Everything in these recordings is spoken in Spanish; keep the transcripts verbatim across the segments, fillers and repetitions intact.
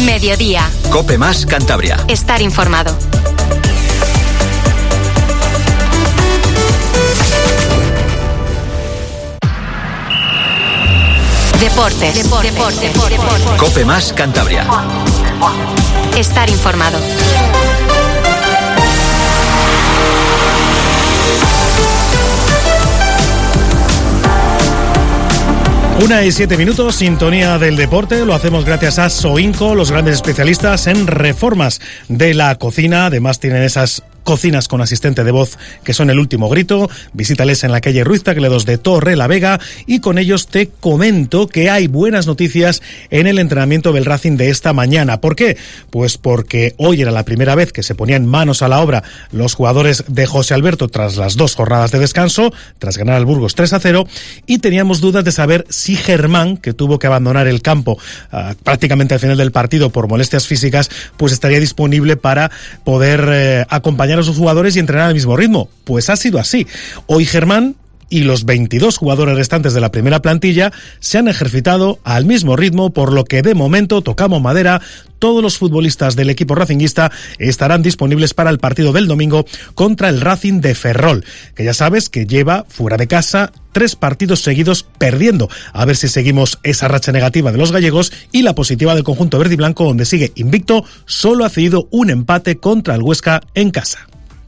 Mediodía. Cope Más Cantabria. Estar informado. Deportes. Deportes. Deportes. Deportes. Cope Más Cantabria. Estar informado. Una y siete minutos, sintonía del deporte. Lo hacemos gracias a Soinco, los grandes especialistas en reformas de la cocina. Además tienen esas cocinas con asistente de voz que son el último grito. Visítales en la calle Ruiz Tagle dos de Torre la Vega, y con ellos te comento que hay buenas noticias en el entrenamiento del Racing de esta mañana. ¿Por qué? Pues porque hoy era la primera vez que se ponían manos a la obra los jugadores de José Alberto tras las dos jornadas de descanso, tras ganar al Burgos tres a cero, y teníamos dudas de saber si Germán, que tuvo que abandonar el campo uh, prácticamente al final del partido por molestias físicas, pues estaría disponible para poder eh, acompañar a sus jugadores y entrenar al mismo ritmo. Pues ha sido así. Hoy Germán y los veintidós jugadores restantes de la primera plantilla se han ejercitado al mismo ritmo, por lo que de momento, tocamos madera, todos los futbolistas del equipo racinguista estarán disponibles para el partido del domingo contra el Racing de Ferrol, que ya sabes que lleva fuera de casa tres partidos seguidos perdiendo. A ver si seguimos esa racha negativa de los gallegos y la positiva del conjunto verde y blanco, donde sigue invicto, solo ha cedido un empate contra el Huesca en casa.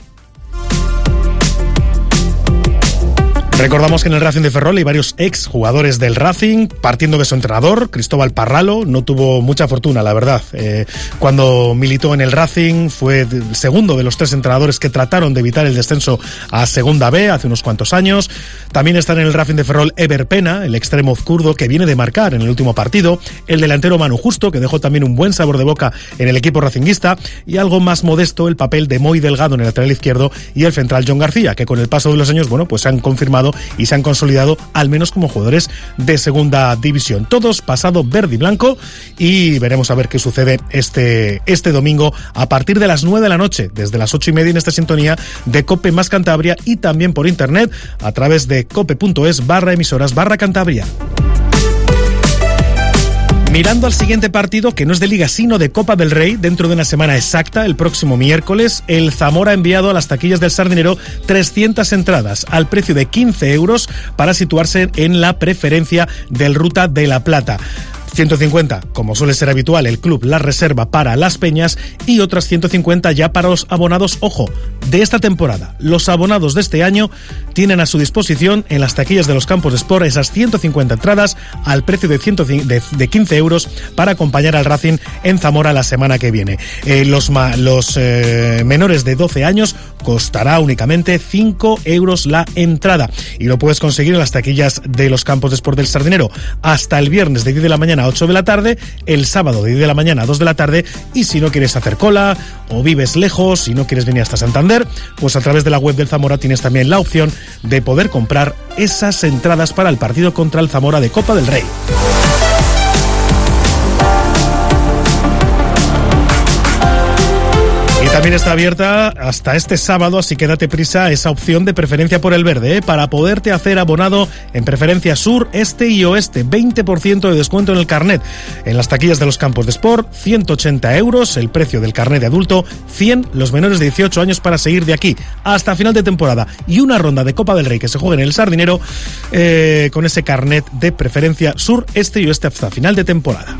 Recordamos que en el Racing de Ferrol hay varios ex jugadores del Racing, partiendo de su entrenador, Cristóbal Parralo. No tuvo mucha fortuna, la verdad. Eh, cuando militó en el Racing fue el segundo de los tres entrenadores que trataron de evitar el descenso a Segunda B hace unos cuantos años. También están en el Racing de Ferrol Ever Pena, el extremo zurdo que viene de marcar en el último partido, el delantero Manu Justo, que dejó también un buen sabor de boca en el equipo racinguista, y algo más modesto el papel de Moy Delgado en el lateral izquierdo y el central John García, que con el paso de los años, bueno, pues se han confirmado y se han consolidado al menos como jugadores de segunda división. Todos pasado verde y blanco, y veremos a ver qué sucede este, este domingo a partir de las nueve de la noche, desde las ocho y media en esta sintonía de Cope Más Cantabria, y también por internet a través de cope.es barra emisoras barra Cantabria. Mirando al siguiente partido, que no es de Liga sino de Copa del Rey, dentro de una semana exacta, el próximo miércoles, el Zamora ha enviado a las taquillas del Sardinero trescientas entradas al precio de quince euros para situarse en la preferencia del Ruta de la Plata. ciento cincuenta, como suele ser habitual, el club las reserva para las peñas, y otras ciento cincuenta ya para los abonados, ojo, de esta temporada. Los abonados de este año tienen a su disposición en las taquillas de los campos de Sport esas ciento cincuenta entradas al precio de, cien, de, de quince euros para acompañar al Racing en Zamora la semana que viene. Eh, los los eh, menores de doce años costará únicamente cinco euros la entrada, y lo puedes conseguir en las taquillas de los campos de Sport del Sardinero hasta el viernes de diez de la mañana a ocho de la tarde, el sábado de diez de la mañana a dos de la tarde, y si no quieres hacer cola o vives lejos y no quieres venir hasta Santander, pues a través de la web del Zamora tienes también la opción de poder comprar esas entradas para el partido contra el Zamora de Copa del Rey. También está abierta hasta este sábado, así que date prisa, esa opción de preferencia por el verde, ¿eh? Para poderte hacer abonado en preferencia sur, este y oeste. veinte por ciento de descuento en el carnet. En las taquillas de los campos de Sport, ciento ochenta euros el precio del carnet de adulto, cien los menores de dieciocho años para seguir de aquí hasta final de temporada. Y una ronda de Copa del Rey que se juegue en el Sardinero eh, con ese carnet de preferencia sur, este y oeste hasta final de temporada.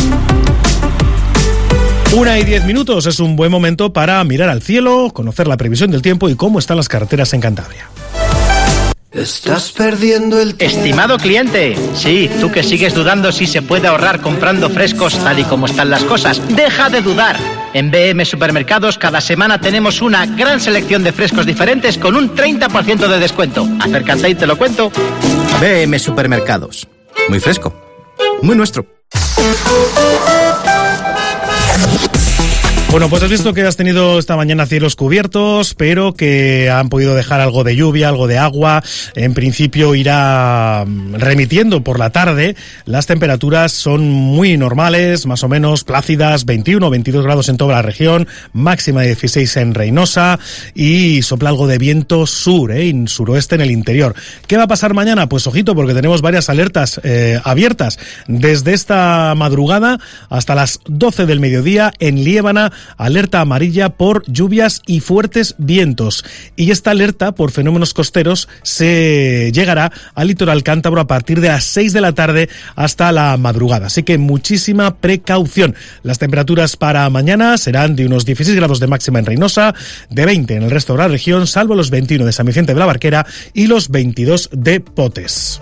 Una y diez minutos, es un buen momento para mirar al cielo, conocer la previsión del tiempo y cómo están las carreteras en Cantabria. Estás perdiendo el tiempo. Estimado cliente, sí, tú que sigues dudando si se puede ahorrar comprando frescos tal y como están las cosas, deja de dudar. En B M Supermercados cada semana tenemos una gran selección de frescos diferentes con un treinta por ciento de descuento. Acércate y te lo cuento. B M Supermercados. Muy fresco. Muy nuestro. Bueno, pues has visto que has tenido esta mañana cielos cubiertos, pero que han podido dejar algo de lluvia, algo de agua. En principio irá remitiendo por la tarde. Las temperaturas son muy normales, más o menos plácidas, veintiuno, veintidós grados en toda la región, máxima de dieciséis en Reynosa, y sopla algo de viento sur, eh, en suroeste en el interior. ¿Qué va a pasar mañana? Pues ojito, porque tenemos varias alertas eh, abiertas desde esta madrugada hasta las doce del mediodía en Liébana. Alerta amarilla por lluvias y fuertes vientos. Y esta alerta por fenómenos costeros se llegará al litoral cántabro a partir de las seis de la tarde hasta la madrugada. Así que muchísima precaución. Las temperaturas para mañana serán de unos dieciséis grados de máxima en Reynosa, de veinte en el resto de la región, salvo los veintiuno de San Vicente de la Barquera y los veintidós de Potes.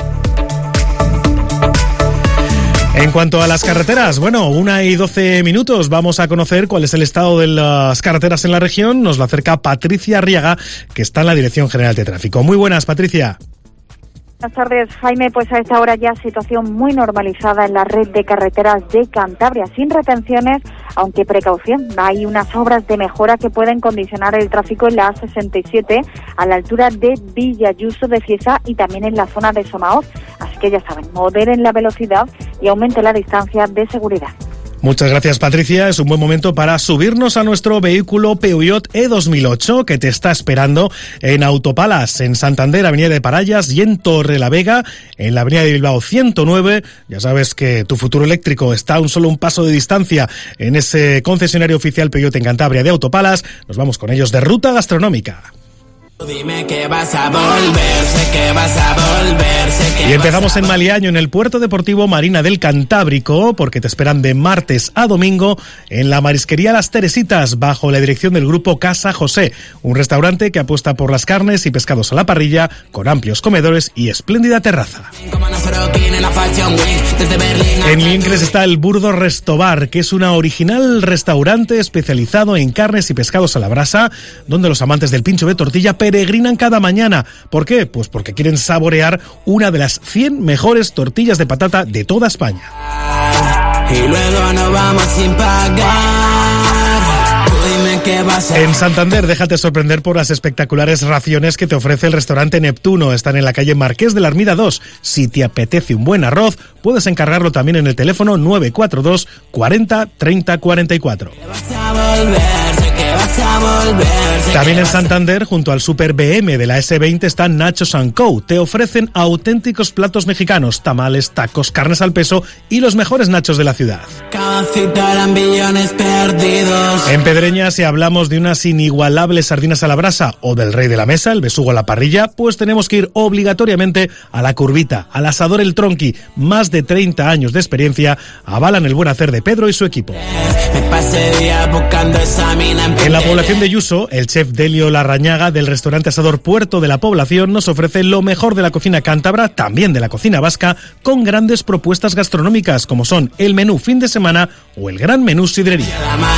En cuanto a las carreteras, bueno, una y doce minutos, vamos a conocer cuál es el estado de las carreteras en la región. Nos lo acerca Patricia Arriaga, que está en la Dirección General de Tráfico. Muy buenas, Patricia. Buenas tardes, Jaime. Pues a esta hora ya situación muy normalizada en la red de carreteras de Cantabria, sin retenciones, aunque precaución. Hay unas obras de mejora que pueden condicionar el tráfico en la A sesenta y siete a la altura de Villayuso de Cieza y también en la zona de Somaoz. Así que ya saben, moderen la velocidad y aumente la distancia de seguridad. Muchas gracias, Patricia. Es un buen momento para subirnos a nuestro vehículo Peugeot E dos mil ocho que te está esperando en Autopalas, en Santander, Avenida de Parallas, y en Torrelavega, en la Avenida de Bilbao ciento nueve. Ya sabes que tu futuro eléctrico está a un solo un paso de distancia en ese concesionario oficial Peugeot en Cantabria de Autopalas. Nos vamos con ellos de ruta gastronómica. Dime que vas a volver, sé que vas a volver, sé que Y empezamos en Maliaño, en el Puerto Deportivo Marina del Cantábrico, porque te esperan de martes a domingo en la marisquería Las Teresitas, bajo la dirección del grupo Casa José, un restaurante que apuesta por las carnes y pescados a la parrilla, con amplios comedores y espléndida terraza. En Lincres está el Burdo Restobar, que es una original restaurante especializado en carnes y pescados a la brasa, donde los amantes del pincho de tortilla peregrinan cada mañana. ¿Por qué? Pues porque quieren saborear una de las cien mejores tortillas de patata de toda España. Y luego nos vamos sin pagar. Tú dime qué vas a... En Santander, déjate sorprender por las espectaculares raciones que te ofrece el restaurante Neptuno. Están en la calle Marqués de la Armida dos. Si te apetece un buen arroz, puedes encargarlo también en el teléfono nueve cuatro dos cuarenta treinta cuarenta y cuatro. También en Santander, junto al Super B M de la ese veinte, está Nachos and Co. Te ofrecen auténticos platos mexicanos, tamales, tacos, carnes al peso y los mejores nachos de la ciudad. En Pedreña, si hablamos de unas inigualables sardinas a la brasa o del rey de la mesa, el besugo a la parrilla, pues tenemos que ir obligatoriamente a La Curvita, al asador El Tronqui. Más de treinta años de experiencia avalan el buen hacer de Pedro y su equipo. En la población de Yuso, el chef Delio Larrañaga del restaurante asador Puerto de la Población nos ofrece lo mejor de la cocina cántabra, también de la cocina vasca, con grandes propuestas gastronómicas como son el menú fin de semana o el gran menú sidrería.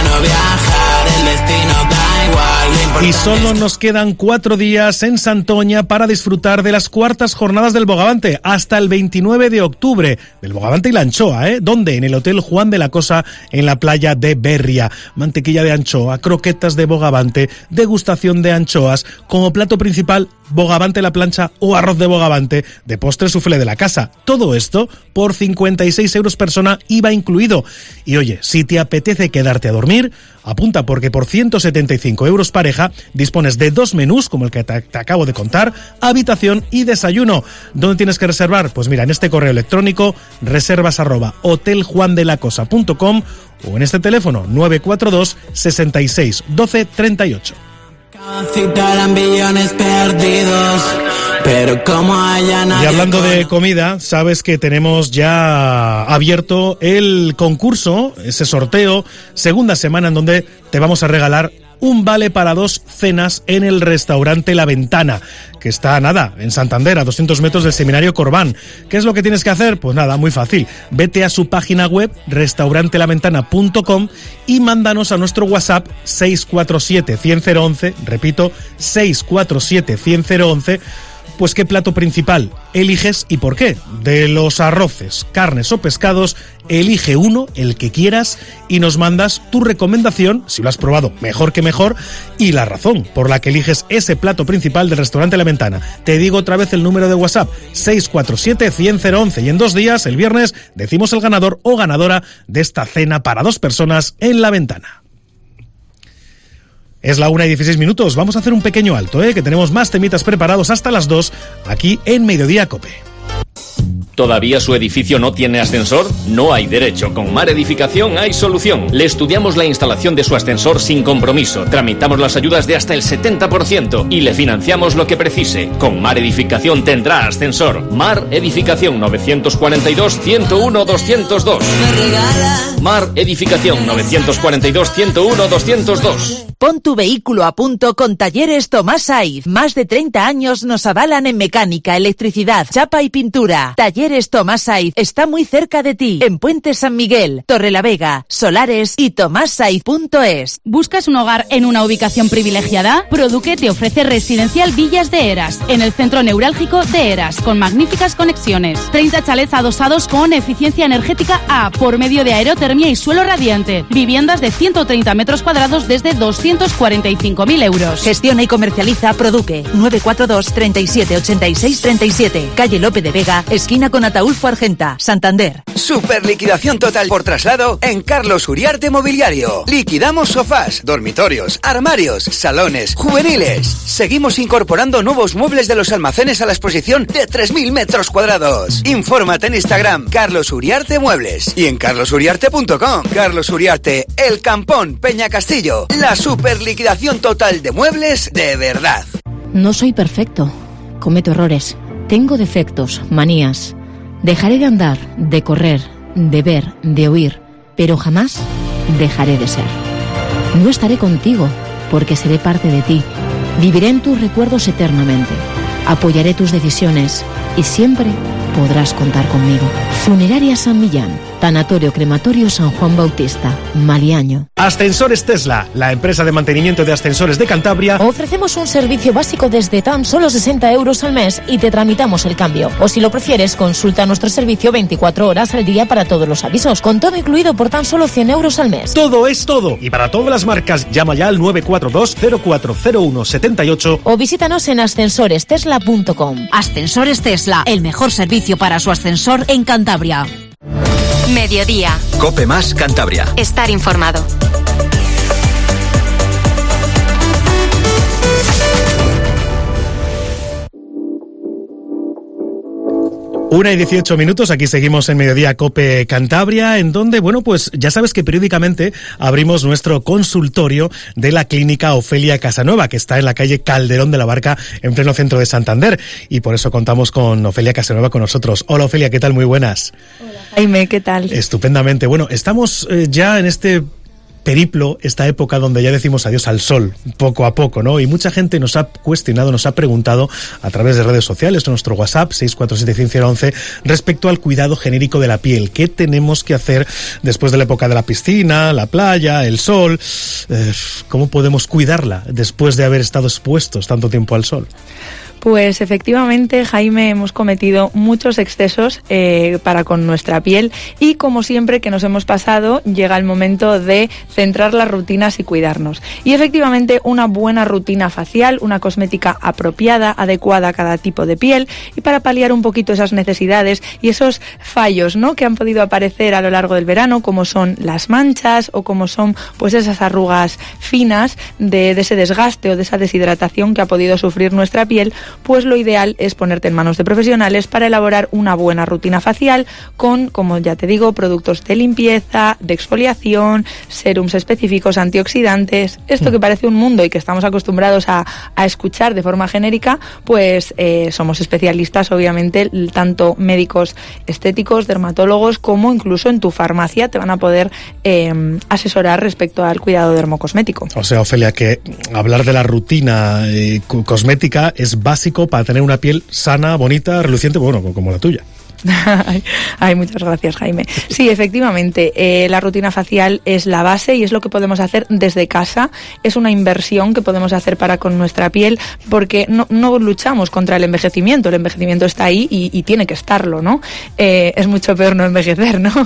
Y solo nos quedan cuatro días en Santoña para disfrutar de las cuartas jornadas del Bogavante, hasta el veintinueve de octubre, del Bogavante y la anchoa, ¿eh? ¿Dónde? En el Hotel Juan de la Cosa, en la playa de Berria. Mantequilla de anchoa, croquetas de bogavante, degustación de anchoas, como plato principal, bogavante a la plancha o arroz de bogavante, de postre soufflé de la casa. Todo esto por cincuenta y seis euros persona, I V A incluido. Y oye, si te apetece quedarte a dormir, apunta, porque por ciento setenta y cinco euros pareja dispones de dos menús, como el que te, te acabo de contar, habitación y desayuno. ¿Dónde tienes que reservar? Pues mira, en este correo electrónico, reservas arroba hotel juan de la cosa punto com, o en este teléfono nueve cuatro dos sesenta y seis doce treinta y ocho. Pero como haya nadie. Y hablando de comida, sabes que tenemos ya abierto el concurso, ese sorteo, segunda semana en donde te vamos a regalar un vale para dos cenas en el restaurante La Ventana, que está, nada, en Santander, a doscientos metros del Seminario Corbán. ¿Qué es lo que tienes que hacer? Pues nada, muy fácil. Vete a su página web, restaurante la ventana punto com, y mándanos a nuestro WhatsApp seis cuatro siete, cien, once, repito, seis cuatro siete, cien, once, pues ¿qué plato principal eliges y por qué? De los arroces, carnes o pescados, elige uno, el que quieras, y nos mandas tu recomendación, si lo has probado, mejor que mejor, y la razón por la que eliges ese plato principal del restaurante La Ventana. Te digo otra vez el número de WhatsApp, seis cuatro siete, cien, cero once, y en dos días, el viernes, decimos el ganador o ganadora de esta cena para dos personas en La Ventana. Es la una y dieciséis minutos, vamos a hacer un pequeño alto, ¿eh? que tenemos más temitas preparados hasta las dos, aquí en Mediodía Cope. ¿Todavía su edificio no tiene ascensor? No hay derecho. Con Mar Edificación hay solución. Le estudiamos la instalación de su ascensor sin compromiso. Tramitamos las ayudas de hasta el setenta por ciento y le financiamos lo que precise. Con Mar Edificación tendrá ascensor. Mar Edificación nueve cuatro dos, uno cero uno, dos cero dos. Mar Edificación nueve cuatro dos, uno cero uno, dos cero dos. Pon tu vehículo a punto con Talleres Tomás Saiz. Más de treinta años nos avalan en mecánica, electricidad, chapa y pintura. Talleres Tomás Saiz está muy cerca de ti, en Puente San Miguel, Torrelavega, Solares y tomás saiz punto es. ¿Buscas un hogar en una ubicación privilegiada? Produque te ofrece Residencial Villas de Heras, en el centro neurálgico de Heras, con magníficas conexiones. treinta chalets adosados con eficiencia energética A, por medio de aerotermia y suelo radiante. Viviendas de ciento treinta metros cuadrados desde doscientos cuarenta y cinco mil euros. Gestiona y comercializa Produque, nueve cuatro dos, treinta y siete, ochenta y seis, treinta y siete. Calle Lope de Vega, esquina con Ataulfo Argenta, Santander. Super liquidación total por traslado en Carlos Uriarte Mobiliario. Liquidamos sofás, dormitorios, armarios, salones, juveniles. Seguimos incorporando nuevos muebles de los almacenes a la exposición de tres mil metros cuadrados. Infórmate en Instagram, Carlos Uriarte Muebles, y en carlos uriarte punto com. Carlos Uriarte, El Campón, Peña Castillo. La super liquidación total de muebles de verdad. No soy perfecto. Cometo errores. Tengo defectos, manías. Dejaré de andar, de correr, de ver, de oír, pero jamás dejaré de ser. No estaré contigo, porque seré parte de ti. Viviré en tus recuerdos eternamente. Apoyaré tus decisiones y siempre podrás contar conmigo. Funeraria San Millán, Tanatorio Crematorio San Juan Bautista, Maliaño. Ascensores Tesla, la empresa de mantenimiento de ascensores de Cantabria. Ofrecemos un servicio básico desde tan solo sesenta euros al mes y te tramitamos el cambio. O si lo prefieres, consulta nuestro servicio veinticuatro horas al día para todos los avisos, con todo incluido por tan solo cien euros al mes. Todo es todo. Y para todas las marcas, llama ya al nueve cuatro dos, cero cuatro cero uno, siete ocho. O visítanos en ascensores tesla punto com. Ascensores Tesla, el mejor servicio para su ascensor en Cantabria. Mediodía. Cope Más Cantabria. Estar informado. Una y dieciocho minutos, aquí seguimos en Mediodía Cope Cantabria, en donde, bueno, pues ya sabes que periódicamente abrimos nuestro consultorio de la clínica Ofelia Casanueva, que está en la calle Calderón de la Barca, en pleno centro de Santander, y por eso contamos con Ofelia Casanueva con nosotros. Hola Ofelia, ¿qué tal? Muy buenas. Hola Jaime, ¿qué tal? Estupendamente. Bueno, estamos eh, ya en este periplo, esta época donde ya decimos adiós al sol, poco a poco, ¿no? Y mucha gente nos ha cuestionado, nos ha preguntado a través de redes sociales, en nuestro WhatsApp, seis cuatro siete, cien, cero once, respecto al cuidado genérico de la piel. ¿Qué tenemos que hacer después de la época de la piscina, la playa, el sol? Eh, ¿Cómo podemos cuidarla después de haber estado expuestos tanto tiempo al sol? Pues efectivamente, Jaime, hemos cometido muchos excesos eh, para con nuestra piel y, como siempre que nos hemos pasado, llega el momento de centrar las rutinas y cuidarnos. Y efectivamente, una buena rutina facial, una cosmética apropiada, adecuada a cada tipo de piel, y para paliar un poquito esas necesidades y esos fallos, ¿no?, que han podido aparecer a lo largo del verano, como son las manchas o como son pues esas arrugas finas de, de ese desgaste o de esa deshidratación que ha podido sufrir nuestra piel. Pues lo ideal es ponerte en manos de profesionales para elaborar una buena rutina facial con, como ya te digo, productos de limpieza, de exfoliación, serums específicos, antioxidantes. Esto que parece un mundo y que estamos acostumbrados a, a escuchar de forma genérica, pues eh, somos especialistas, obviamente, tanto médicos estéticos, dermatólogos, como incluso en tu farmacia te van a poder eh, asesorar respecto al cuidado dermocosmético. O sea, Ofelia, que hablar de la rutina eh, cosmética es básico para tener una piel sana, bonita, reluciente, bueno, como la tuya. Ay, ay, muchas gracias, Jaime. Sí, efectivamente, eh, la rutina facial es la base y es lo que podemos hacer desde casa. Es una inversión que podemos hacer para con nuestra piel, porque no, no luchamos contra el envejecimiento. El envejecimiento está ahí y, y tiene que estarlo, ¿no? Eh, es mucho peor no envejecer, ¿no?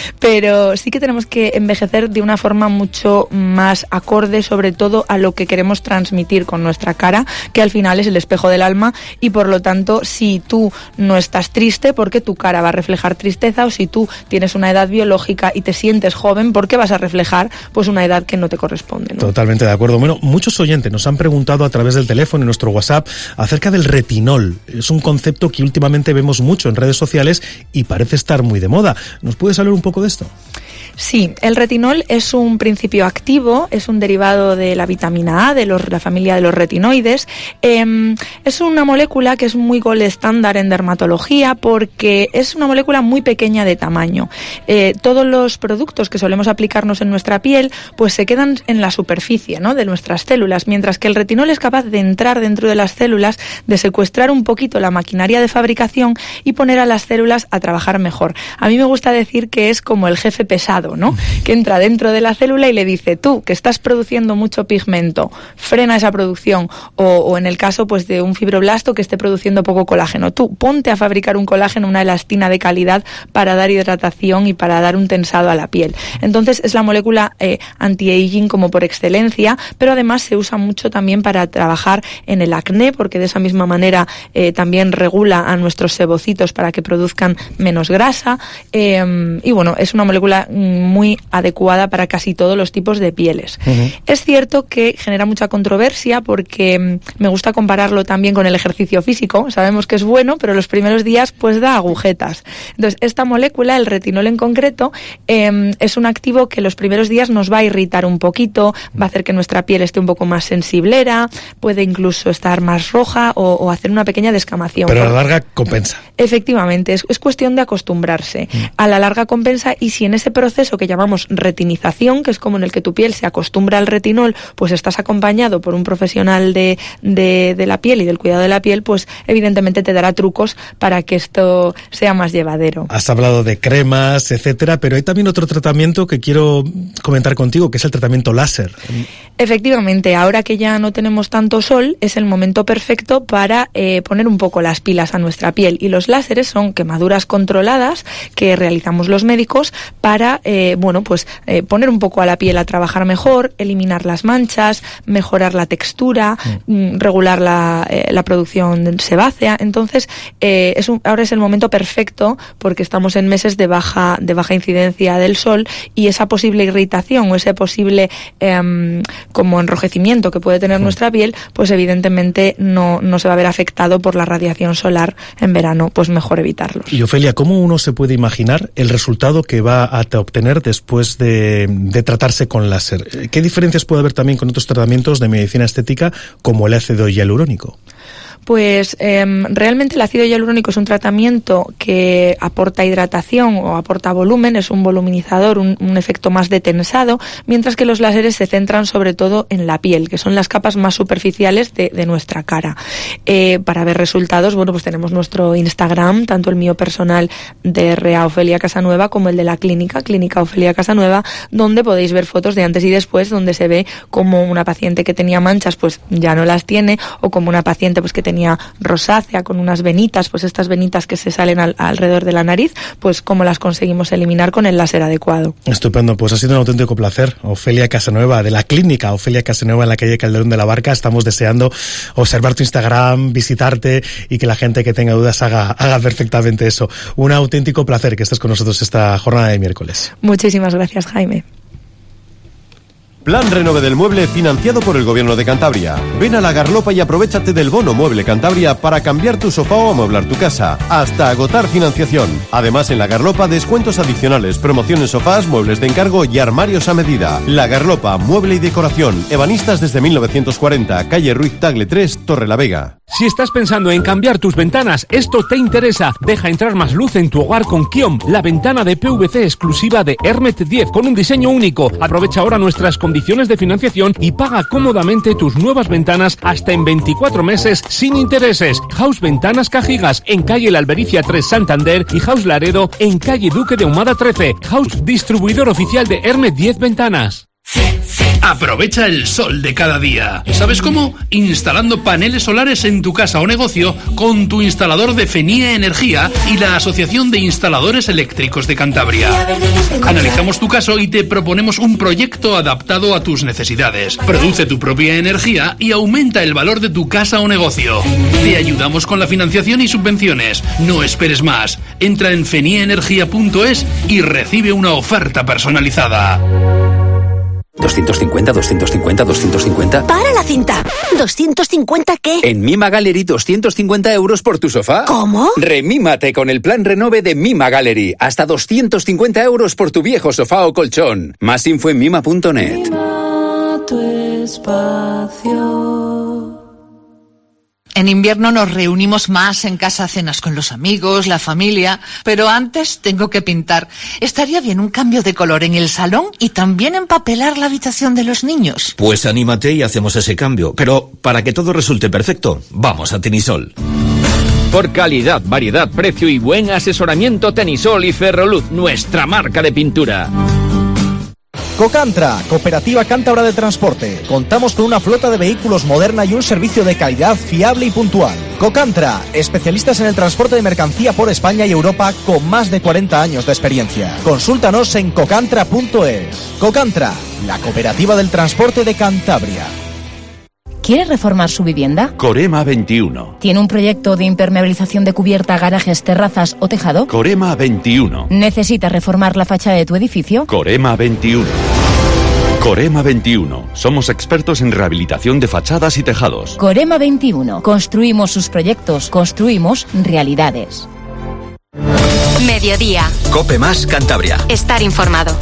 Pero sí que tenemos que envejecer de una forma mucho más acorde, sobre todo a lo que queremos transmitir con nuestra cara, que al final es el espejo del alma, y por lo tanto, si tú no estás triste, porque tu cara va a reflejar tristeza, o si tú tienes una edad biológica y te sientes joven, ¿por qué vas a reflejar pues una edad que no te corresponde, ¿no? Totalmente de acuerdo. Bueno, muchos oyentes nos han preguntado a través del teléfono y nuestro WhatsApp acerca del retinol. Es un concepto que últimamente vemos mucho en redes sociales y parece estar muy de moda. ¿Nos puedes hablar un poco de esto? Sí, el retinol es un principio activo, es un derivado de la vitamina A, de los, la familia de los retinoides. Eh, es una molécula que es muy gold estándar en dermatología porque es una molécula muy pequeña de tamaño. Eh, todos los productos que solemos aplicarnos en nuestra piel pues se quedan en la superficie, ¿no?, de nuestras células, mientras que el retinol es capaz de entrar dentro de las células, de secuestrar un poquito la maquinaria de fabricación y poner a las células a trabajar mejor. A mí me gusta decir que es como el jefe pesado, ¿no?, que entra dentro de la célula y le dice: tú, que estás produciendo mucho pigmento, frena esa producción, o, o en el caso pues de un fibroblasto que esté produciendo poco colágeno, tú ponte a fabricar un colágeno, una elastina de calidad para dar hidratación y para dar un tensado a la piel. Entonces es la molécula eh, anti-aging como por excelencia, pero además se usa mucho también para trabajar en el acné, porque de esa misma manera eh, también regula a nuestros sebocitos para que produzcan menos grasa, eh, y bueno, es una molécula muy adecuada para casi todos los tipos de pieles. Uh-huh. Es cierto que genera mucha controversia porque me gusta compararlo también con el ejercicio físico. Sabemos que es bueno, pero los primeros días pues da agujetas. Entonces, esta molécula, el retinol en concreto, eh, es un activo que los primeros días nos va a irritar un poquito, va a hacer que nuestra piel esté un poco más sensiblera, puede incluso estar más roja o, o hacer una pequeña descamación. Pero a la larga compensa. Efectivamente, es, es cuestión de acostumbrarse. Uh-huh. A la larga compensa, y si en ese proceso que llamamos retinización, que es como en el que tu piel se acostumbra al retinol, pues estás acompañado por un profesional de, de, de la piel y del cuidado de la piel, pues evidentemente te dará trucos para que esto sea más llevadero. Has hablado de cremas, etcétera, pero hay también otro tratamiento que quiero comentar contigo, que es el tratamiento láser. Efectivamente, ahora que ya no tenemos tanto sol, es el momento perfecto para eh, poner un poco las pilas a nuestra piel, y los láseres son quemaduras controladas que realizamos los médicos para Eh, bueno, pues eh, poner un poco a la piel a trabajar mejor, eliminar las manchas, mejorar la textura, mm. regular la, eh, la producción sebácea. Entonces, eh, es un, ahora es el momento perfecto porque estamos en meses de baja, de baja incidencia del sol, y esa posible irritación o ese posible eh, como enrojecimiento que puede tener mm. nuestra piel, pues evidentemente no, no se va a ver afectado por la radiación solar en verano, pues mejor evitarlos. Y Ofelia, ¿cómo uno se puede imaginar el resultado que va a obtener después de, de tratarse con láser? ¿Qué diferencias puede haber también con otros tratamientos de medicina estética como el ácido hialurónico? Pues eh, realmente el ácido hialurónico es un tratamiento que aporta hidratación o aporta volumen, es un voluminizador, un, un efecto más detensado, mientras que los láseres se centran sobre todo en la piel, que son las capas más superficiales de, de nuestra cara. Eh, para ver resultados, bueno, pues tenemos nuestro Instagram, tanto el mío personal de R A Ofelia Casanueva como el de la clínica, Clínica Ofelia Casanueva, donde podéis ver fotos de antes y después, donde se ve como una paciente que tenía manchas pues ya no las tiene, o como una paciente pues que tenía tenía rosácea con unas venitas, pues estas venitas que se salen al, alrededor de la nariz, pues cómo las conseguimos eliminar con el láser adecuado. Estupendo, pues ha sido un auténtico placer. Ofelia Casanueva, de la clínica Ofelia Casanueva en la calle Calderón de la Barca. Estamos deseando observar tu Instagram, visitarte y que la gente que tenga dudas haga, haga perfectamente eso. Un auténtico placer que estés con nosotros esta jornada de miércoles. Muchísimas gracias, Jaime. Plan Renove del Mueble financiado por el Gobierno de Cantabria. Ven a La Garlopa y aprovéchate del bono Mueble Cantabria para cambiar tu sofá o amueblar tu casa, hasta agotar financiación. Además, en La Garlopa, descuentos adicionales, promociones sofás, muebles de encargo y armarios a medida. La Garlopa, Mueble y Decoración. Ebanistas desde mil novecientos cuarenta, calle Ruiz Tagle tres, Torrelavega. Si estás pensando en cambiar tus ventanas, esto te interesa. Deja entrar más luz en tu hogar con Kiom, la ventana de P V C exclusiva de Hermet diez con un diseño único. Aprovecha ahora nuestras condiciones de financiación y paga cómodamente tus nuevas ventanas hasta en veinticuatro meses sin intereses. House Ventanas Cajigas en calle La Albericia tres Santander y House Laredo en calle Duque de Ahumada trece. House distribuidor oficial de Hermet diez Ventanas. Aprovecha el sol de cada día. ¿Sabes cómo? Instalando paneles solares en tu casa o negocio con tu instalador de Fenie Energía y la Asociación de Instaladores Eléctricos de Cantabria. Analizamos tu caso y te proponemos un proyecto adaptado a tus necesidades. Produce tu propia energía y aumenta el valor de tu casa o negocio. Te ayudamos con la financiación y subvenciones. No esperes más. Entra en fenie energía punto es y recibe una oferta personalizada. ¿doscientos cincuenta, doscientos cincuenta, doscientos cincuenta? ¡Para la cinta! ¿doscientos cincuenta qué? En Mima Gallery, doscientos cincuenta euros por tu sofá. ¿Cómo? Remímate con el plan Renove de Mima Gallery. Hasta doscientos cincuenta euros por tu viejo sofá o colchón. Más info en mima punto net. Mima tu espacio. En invierno nos reunimos más en casa, cenas con los amigos, la familia, pero antes tengo que pintar. Estaría bien un cambio de color en el salón y también empapelar la habitación de los niños. Pues anímate y hacemos ese cambio, pero para que todo resulte perfecto, vamos a Tenisol. Por calidad, variedad, precio y buen asesoramiento, Tenisol y Ferroluz, nuestra marca de pintura. Cocantra, Cooperativa Cántabra de Transporte. Contamos con una flota de vehículos moderna y un servicio de calidad fiable y puntual. Cocantra, especialistas en el transporte de mercancía por España y Europa con más de cuarenta años de experiencia. Consúltanos en cocantra punto es. Cocantra, la cooperativa del transporte de Cantabria. ¿Quiere reformar su vivienda? Corema veintiuno. ¿Tiene un proyecto de impermeabilización de cubierta, garajes, terrazas o tejado? Corema veintiuno. ¿Necesita reformar la fachada de tu edificio? Corema veintiuno. Corema veintiuno. Somos expertos en rehabilitación de fachadas y tejados. Corema veintiuno. Construimos sus proyectos, construimos realidades. Mediodía. Cope Más Cantabria. Estar informado.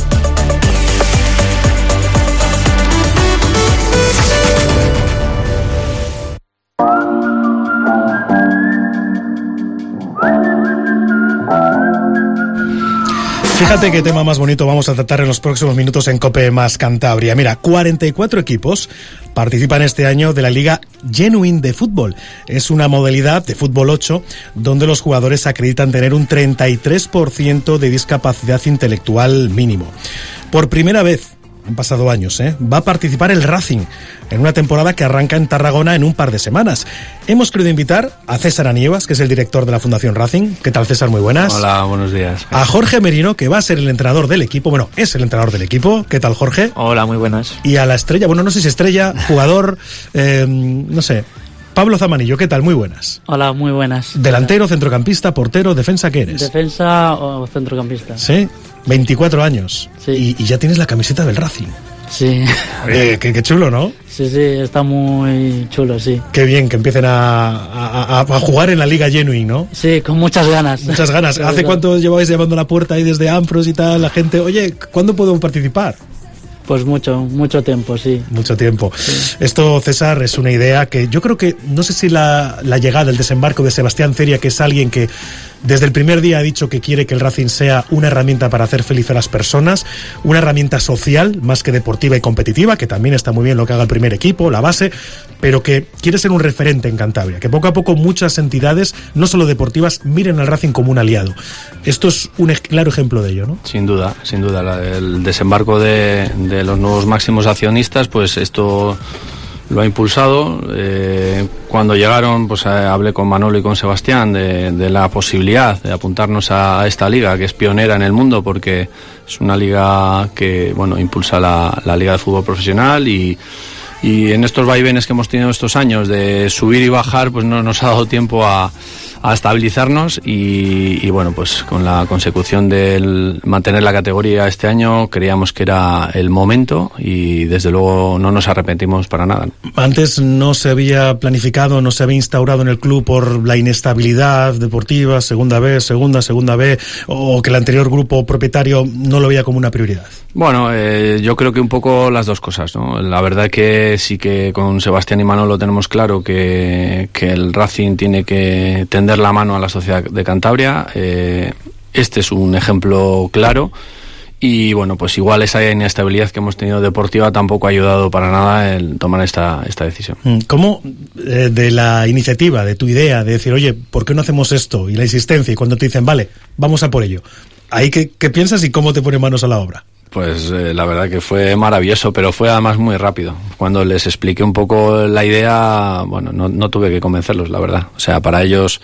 Fíjate qué tema más bonito vamos a tratar en los próximos minutos en Cope Más Cantabria. Mira, cuarenta y cuatro equipos participan este año de la Liga Genuine de fútbol. Es una modalidad de fútbol ocho donde los jugadores acreditan tener un treinta y tres por ciento de discapacidad intelectual mínimo. Por primera vez, han pasado años, ¿eh? va a participar el Racing en una temporada que arranca en Tarragona en un par de semanas. Hemos querido invitar a César Anievas, que es el director de la Fundación Racing. ¿Qué tal, César? Muy buenas. Hola, buenos días. A Jorge Merino, que va a ser el entrenador del equipo. Bueno, es el entrenador del equipo. ¿Qué tal, Jorge? Hola, muy buenas. Y a la estrella, bueno, no sé si estrella, jugador, eh, no sé, Pablo Zamanillo. ¿Qué tal? Muy buenas. Hola, muy buenas. Delantero, centrocampista, portero, defensa, ¿qué eres? Defensa o centrocampista. Sí, veinticuatro años. Sí. Y, y ya tienes la camiseta del Racing. Sí. Eh, qué, qué chulo, ¿no? Sí, sí, está muy chulo, sí. Qué bien que empiecen a, a, a jugar en la Liga Genuine, ¿no? Sí, con muchas ganas. Muchas ganas. ¿Hace cuánto lleváis llevando la puerta ahí desde Ampros y tal? La gente, oye, ¿cuándo podemos participar? Pues mucho, mucho tiempo, sí. Mucho tiempo. Sí. Esto, César, es una idea que yo creo que, no sé si la, la llegada, el desembarco de Sebastián Ceria, que es alguien que desde el primer día ha dicho que quiere que el Racing sea una herramienta para hacer feliz a las personas, una herramienta social más que deportiva y competitiva, que también está muy bien lo que haga el primer equipo, la base, pero que quiere ser un referente en Cantabria, que poco a poco muchas entidades, no solo deportivas, miren al Racing como un aliado. Esto es un claro ejemplo de ello, ¿no? Sin duda, sin duda. La, el desembarco de, de los nuevos máximos accionistas, pues esto lo ha impulsado. Eh, cuando llegaron, pues eh, hablé con Manolo y con Sebastián de, de la posibilidad de apuntarnos a, a esta liga, que es pionera en el mundo, porque es una liga que, bueno, impulsa la, la liga de fútbol profesional y, y en estos vaivenes que hemos tenido estos años de subir y bajar, pues no nos ha dado tiempo a a estabilizarnos y, y bueno, pues con la consecución del mantener la categoría este año creíamos que era el momento y desde luego no nos arrepentimos para nada. Antes no se había planificado, no se había instaurado en el club por la inestabilidad deportiva, segunda B, segunda, segunda B, o que el anterior grupo propietario no lo veía como una prioridad. Bueno, eh, yo creo que un poco las dos cosas, ¿no? La verdad que sí que con Sebastián y Manolo tenemos claro que, que el Racing tiene que tender la mano a la sociedad de Cantabria. Eh, este es un ejemplo claro. Y bueno, pues igual esa inestabilidad que hemos tenido deportiva tampoco ha ayudado para nada en tomar esta, esta decisión. ¿Cómo eh, de la iniciativa, de tu idea, de decir, oye, ¿por qué no hacemos esto? Y la insistencia, y cuando te dicen, vale, vamos a por ello. ¿Ahí qué, qué piensas y cómo te pones manos a la obra? Pues eh, la verdad que fue maravilloso, pero fue además muy rápido. Cuando les expliqué un poco la idea, bueno, no, no tuve que convencerlos, la verdad. O sea, para ellos,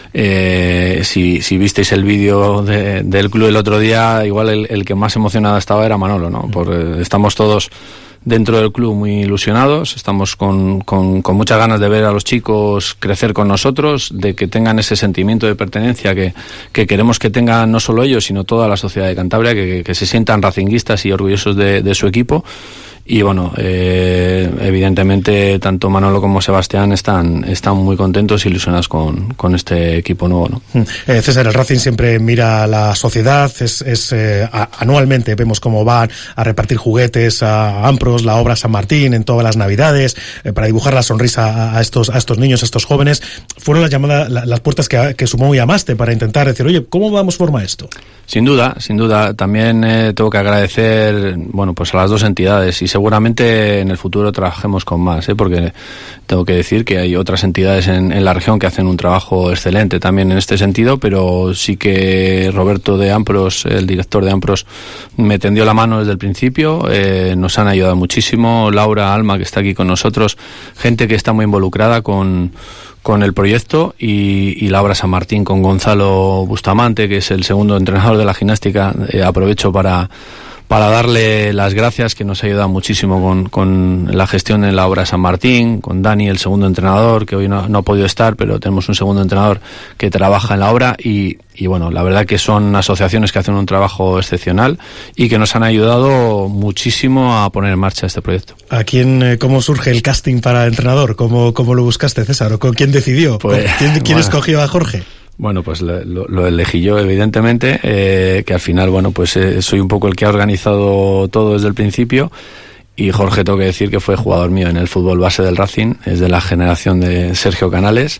eh, si, si visteis el vídeo de, del club el otro día, igual el, el que más emocionado estaba era Manolo, ¿no? Porque estamos todos dentro del club muy ilusionados, estamos con, con, con muchas ganas de ver a los chicos crecer con nosotros, de que tengan ese sentimiento de pertenencia que, que queremos que tengan no solo ellos, sino toda la sociedad de Cantabria, que, que se sientan racinguistas y orgullosos de, de su equipo. Y bueno, eh, evidentemente tanto Manolo como Sebastián están, están muy contentos y ilusionados con, con este equipo nuevo, ¿no? Eh, César, el Racing siempre mira a la sociedad, es, es eh, a, anualmente vemos cómo van a repartir juguetes a Ampros, la obra San Martín en todas las navidades, eh, para dibujar la sonrisa a estos, a estos niños, a estos jóvenes. Fueron las llamadas, la, las puertas que, que sumó y amaste para intentar decir, oye, ¿cómo damos forma a esto? Sin duda, sin duda. También eh, tengo que agradecer, bueno, pues a las dos entidades y seguramente en el futuro trabajemos con más, ¿eh? Porque tengo que decir que hay otras entidades en, en la región que hacen un trabajo excelente también en este sentido, pero sí que Roberto de Ampros, el director de Ampros, me tendió la mano desde el principio, eh, nos han ayudado muchísimo, Laura, Alma, que está aquí con nosotros, gente que está muy involucrada con con el proyecto y, y la obra San Martín con Gonzalo Bustamante, que es el segundo entrenador de la gimnástica. Eh, aprovecho para para darle las gracias, que nos ha ayudado muchísimo con, con la gestión en la obra San Martín, con Dani, el segundo entrenador, que hoy no, no ha podido estar, pero tenemos un segundo entrenador que trabaja en la obra y, y bueno, la verdad que son asociaciones que hacen un trabajo excepcional y que nos han ayudado muchísimo a poner en marcha este proyecto. ¿A quién, eh, cómo surge el casting para entrenador? ¿Cómo, cómo lo buscaste, César? ¿O con quién decidió? Pues, ¿Quién, quién bueno. escogió a Jorge? Bueno, pues lo, lo elegí yo, evidentemente, eh, que al final, bueno, pues eh, soy un poco el que ha organizado todo desde el principio. Y Jorge, tengo que decir que fue jugador mío en el fútbol base del Racing, es de la generación de Sergio Canales,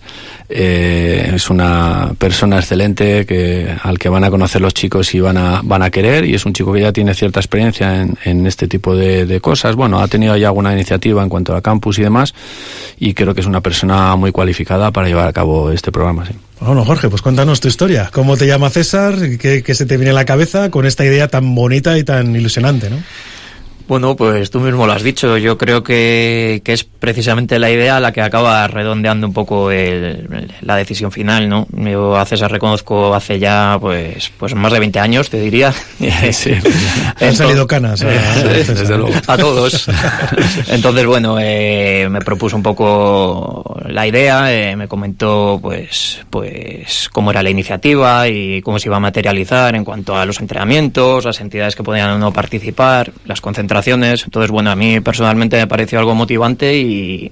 eh, es una persona excelente que al que van a conocer los chicos y van a van a querer, y es un chico que ya tiene cierta experiencia en, en este tipo de, de cosas. Bueno, ha tenido ya alguna iniciativa en cuanto a campus y demás, y creo que es una persona muy cualificada para llevar a cabo este programa, sí. Bueno, Jorge, pues cuéntanos tu historia. ¿Cómo te llama César? ¿Qué, qué se te viene a la cabeza con esta idea tan bonita y tan ilusionante, no? Bueno, pues tú mismo lo has dicho. Yo creo que, que es precisamente la idea la que acaba redondeando un poco el, la decisión final, ¿no? Yo a César reconozco hace ya, pues, pues más de veinte años, te diría. Sí. Han salido canas. Eh, eh, desde luego. A todos. Entonces, bueno, eh, me propuso un poco la idea, eh, me comentó, pues, pues, cómo era la iniciativa y cómo se iba a materializar en cuanto a los entrenamientos, las entidades que podían o no participar, las concentraciones. Entonces, bueno, a mí personalmente me pareció algo motivante y,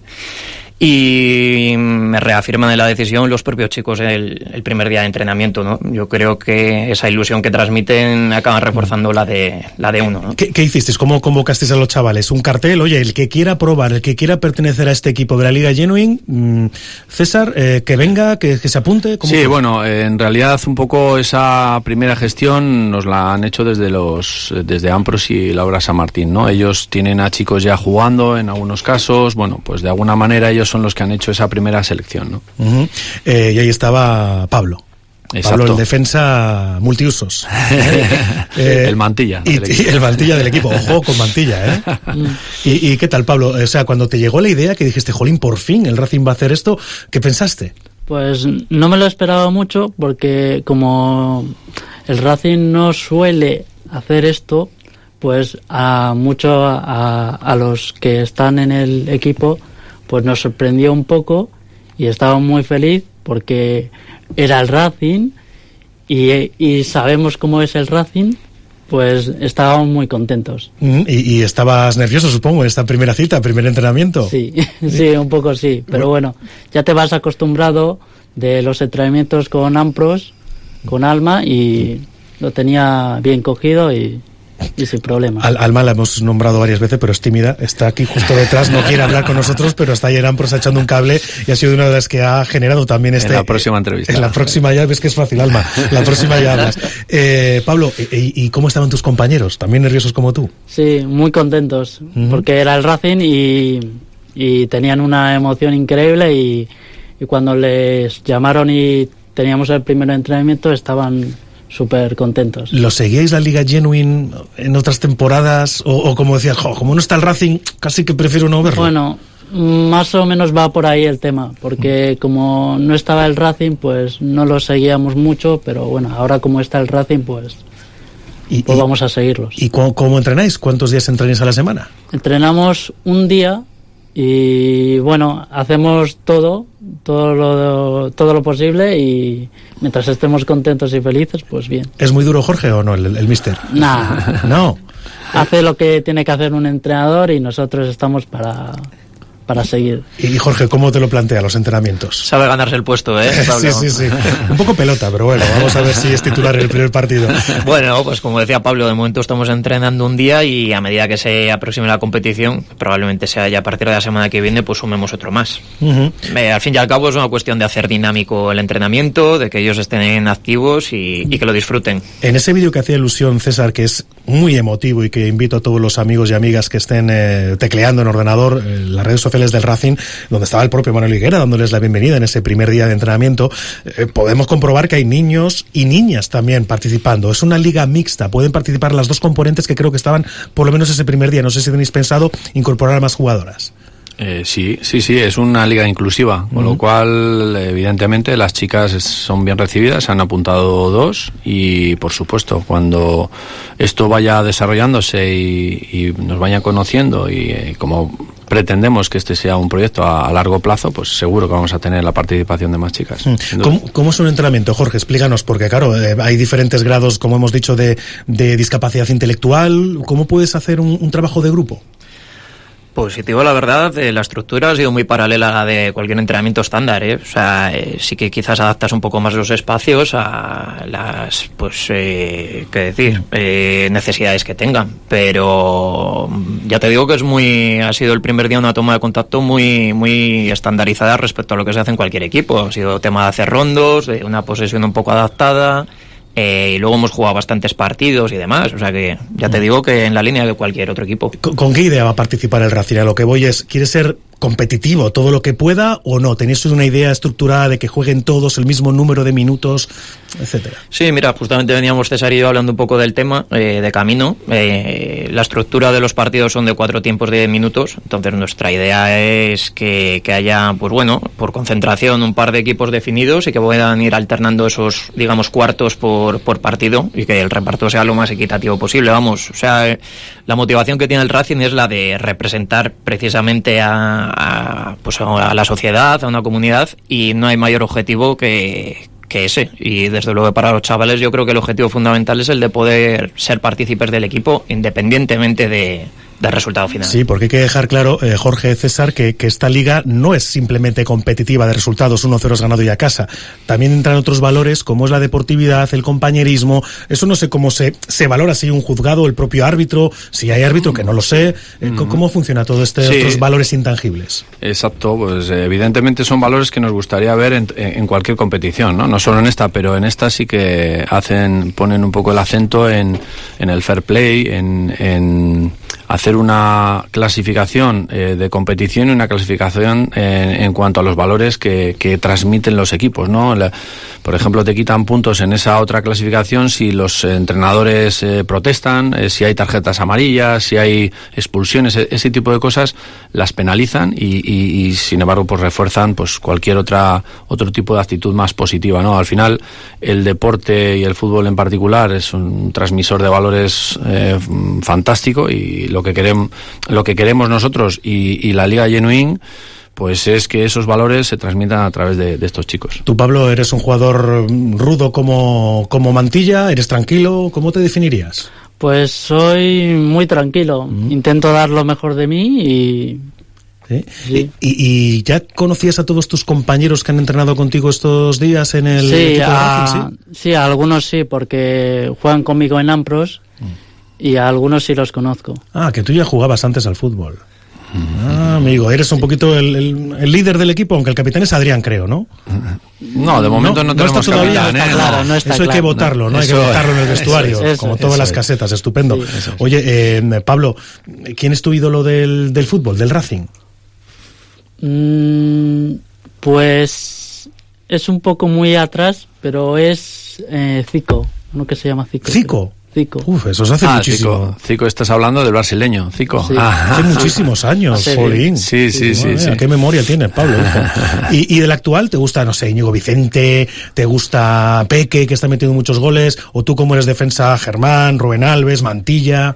y me reafirman en la decisión los propios chicos el, el primer día de entrenamiento, ¿no? Yo creo que esa ilusión que transmiten acaban reforzando la de la de uno, ¿no? ¿Qué, qué hicisteis? ¿Cómo convocasteis a los chavales? ¿Un cartel? Oye, el que quiera probar, el que quiera pertenecer a este equipo de la Liga Genuine, mmm, César, eh, que venga, que, que se apunte. ¿Cómo sí, fue? Bueno, eh, en realidad un poco esa primera gestión nos la han hecho desde los desde Ampros y la obra San Martín, ¿no? Ellos tienen a chicos ya jugando en algunos casos, bueno, pues de alguna manera ellos son los que han hecho esa primera selección, ¿no? Uh-huh. Eh, y ahí estaba Pablo. Exacto. Pablo, el defensa multiusos. eh, el mantilla. Y, y el mantilla del equipo. Ojo con mantilla, ¿eh? ¿Y, ¿Y qué tal, Pablo? O sea, cuando te llegó la idea que dijiste, jolín, por fin el Racing va a hacer esto, ¿qué pensaste? Pues no me lo esperaba mucho porque como el Racing no suele hacer esto, pues a mucho a, a los que están en el equipo pues nos sorprendió un poco y estaba muy feliz porque era el Racing y, y sabemos cómo es el Racing, pues estábamos muy contentos. Mm, y, y estabas nervioso, supongo, en esta primera cita, primer entrenamiento. Sí, sí, un poco sí, pero bueno, ya te vas acostumbrado de los entrenamientos con Ampros, con Alma, y lo tenía bien cogido y... y sin problema. Al, Alma la hemos nombrado varias veces, pero es tímida, está aquí justo detrás, no quiere hablar con nosotros, pero está ayer Ampros echando un cable y ha sido una de las que ha generado también este... En la próxima entrevista. En la próxima ya, ves que es fácil, Alma, la próxima ya hablas. Eh, Pablo, ¿y, ¿y cómo estaban tus compañeros? ¿También nerviosos como tú? Sí, muy contentos, uh-huh. porque era el Racing y, y tenían una emoción increíble y, y cuando les llamaron y teníamos el primer entrenamiento estaban... súper contentos. ¿Lo seguíais la Liga Genuine en otras temporadas? O, o como decías, jo, como no está el Racing, casi que prefiero no verlo. Bueno, más o menos va por ahí el tema, porque como no estaba el Racing, pues no lo seguíamos mucho, pero bueno, ahora como está el Racing, pues, y, pues y, vamos a seguirlos. ¿Y cómo, cómo entrenáis? ¿Cuántos días entrenáis a la semana? Entrenamos un día y bueno, hacemos todo, todo lo, todo lo posible y mientras estemos contentos y felices, pues bien. ¿Es muy duro Jorge o no, el, el míster? Nah. No. Hace lo que tiene que hacer un entrenador y nosotros estamos para... para seguir. Y Jorge, ¿cómo te lo plantea los entrenamientos? Sabe ganarse el puesto, ¿eh? sí, sí, sí. Un poco pelota, pero bueno, vamos a ver si es titular en el primer partido. Bueno, pues como decía Pablo, de momento estamos entrenando un día y a medida que se aproxime la competición, probablemente sea ya a partir de la semana que viene, pues sumemos otro más. Uh-huh. Eh, al fin y al cabo es una cuestión de hacer dinámico el entrenamiento, de que ellos estén activos y, y que lo disfruten. En ese vídeo que hacía ilusión César, que es muy emotivo y que invito a todos los amigos y amigas que estén eh, tecleando en ordenador, eh, las redes sociales del Racing, donde estaba el propio Manuel Higuera dándoles la bienvenida en ese primer día de entrenamiento, eh, podemos comprobar que hay niños y niñas también participando. Es una liga mixta, pueden participar las dos componentes que creo que estaban por lo menos ese primer día. No sé si tenéis pensado incorporar a más jugadoras. Eh, sí, sí, sí, es una liga inclusiva, con uh-huh. lo cual, evidentemente, las chicas son bien recibidas, se han apuntado dos y, por supuesto, cuando esto vaya desarrollándose y, y nos vayan conociendo y eh, como pretendemos que este sea un proyecto a, a largo plazo, pues seguro que vamos a tener la participación de más chicas. ¿Cómo, cómo es un entrenamiento, Jorge? Explícanos, porque claro, eh, hay diferentes grados, como hemos dicho, de, de discapacidad intelectual. ¿Cómo puedes hacer un, un trabajo de grupo? Pues si te digo la verdad, eh, la estructura ha sido muy paralela a la de cualquier entrenamiento estándar, ¿eh? O sea, eh, sí que quizás adaptas un poco más los espacios a las, pues, eh, qué decir, eh, necesidades que tengan. Pero ya te digo que es muy, ha sido el primer día una toma de contacto muy, muy estandarizada respecto a lo que se hace en cualquier equipo. Ha sido tema de hacer rondos, de una posesión un poco adaptada. Eh, y luego hemos jugado bastantes partidos y demás, o sea que ya te digo que en la línea de cualquier otro equipo. ¿Con, con qué idea va a participar el Racing? A lo que voy es, ¿quiere ser competitivo todo lo que pueda o no? ¿Tenéis una idea estructurada de que jueguen todos el mismo número de minutos, etcétera? Sí, mira, justamente veníamos César y yo hablando un poco del tema eh, de camino. Eh, la estructura de los partidos son de cuatro tiempos de minutos, entonces nuestra idea es que, que haya, pues bueno, por concentración un par de equipos definidos y que puedan ir alternando esos, digamos, cuartos por, por partido y que el reparto sea lo más equitativo posible, vamos. O sea, eh, la motivación que tiene el Racing es la de representar precisamente a A, pues a la sociedad, a una comunidad, y no hay mayor objetivo que, que ese. Y desde luego para los chavales yo creo que el objetivo fundamental es el de poder ser partícipes del equipo independientemente de, del resultado final. Sí, porque hay que dejar claro, eh, Jorge, César, que, que esta liga no es simplemente competitiva de resultados, uno cero es ganado y a casa. También entran otros valores como es la deportividad, el compañerismo. Eso no sé cómo se, se valora, si hay un juzgado, el propio árbitro, si hay árbitro, que no lo sé. Eh, mm-hmm. ¿Cómo funciona todo estos sí. otros valores intangibles? Exacto, pues evidentemente son valores que nos gustaría ver en, en cualquier competición, ¿no? No solo en esta, pero en esta sí que hacen, ponen un poco el acento en, en el fair play, en, en hacer una clasificación eh, de competición y una clasificación eh, en cuanto a los valores que, que transmiten los equipos, ¿no? La, por ejemplo, te quitan puntos en esa otra clasificación si los entrenadores eh, protestan, eh, si hay tarjetas amarillas, si hay expulsiones, ese tipo de cosas las penalizan y, y, y sin embargo pues refuerzan pues cualquier otra otro tipo de actitud más positiva, ¿no? Al final el deporte y el fútbol en particular es un transmisor de valores eh, fantástico y lo que queremos lo que queremos nosotros y, y la Liga Genuine pues es que esos valores se transmitan a través de, de estos chicos. Tú, Pablo, eres un jugador rudo como, como Mantilla, eres tranquilo, ¿cómo te definirías? Pues soy muy tranquilo, mm. intento dar lo mejor de mí y... ¿Sí? Sí. ¿Y, ¿Y ya conocías a todos tus compañeros que han entrenado contigo estos días en el sí, equipo de a, Racing? ¿Sí? sí, a algunos sí, porque juegan conmigo en Ampros mm. y a algunos sí los conozco. Ah, que tú ya jugabas antes al fútbol. Ah, amigo, eres un poquito el, el, el líder del equipo, aunque el capitán es Adrián, creo, ¿no? No, de momento no, no tenemos no está capitán, todavía, ¿eh? claro, no, eso hay claro, que votarlo, ¿no? no Hay que eso, votarlo en el vestuario, eso es, como eso todas es. las casetas, estupendo. Sí, Oye, eh, Pablo, ¿quién es tu ídolo del, del fútbol, del Racing? Mm, pues es un poco muy atrás, pero es eh, Zico, uno que se llama Zico. ¿Zico? Zico. Uf, eso se hace ah, muchísimo. Zico, Zico, estás hablando del brasileño, Zico. Sí. Ah, hace muchísimos años, Polín. Sí, sí, sí. Madre, sí. ¿Qué memoria tienes, Pablo? ¿Y, ¿Y del actual te gusta, no sé, Íñigo Vicente, te gusta Peque, que está metiendo muchos goles, o tú como eres defensa, Germán, Rubén Alves, Mantilla?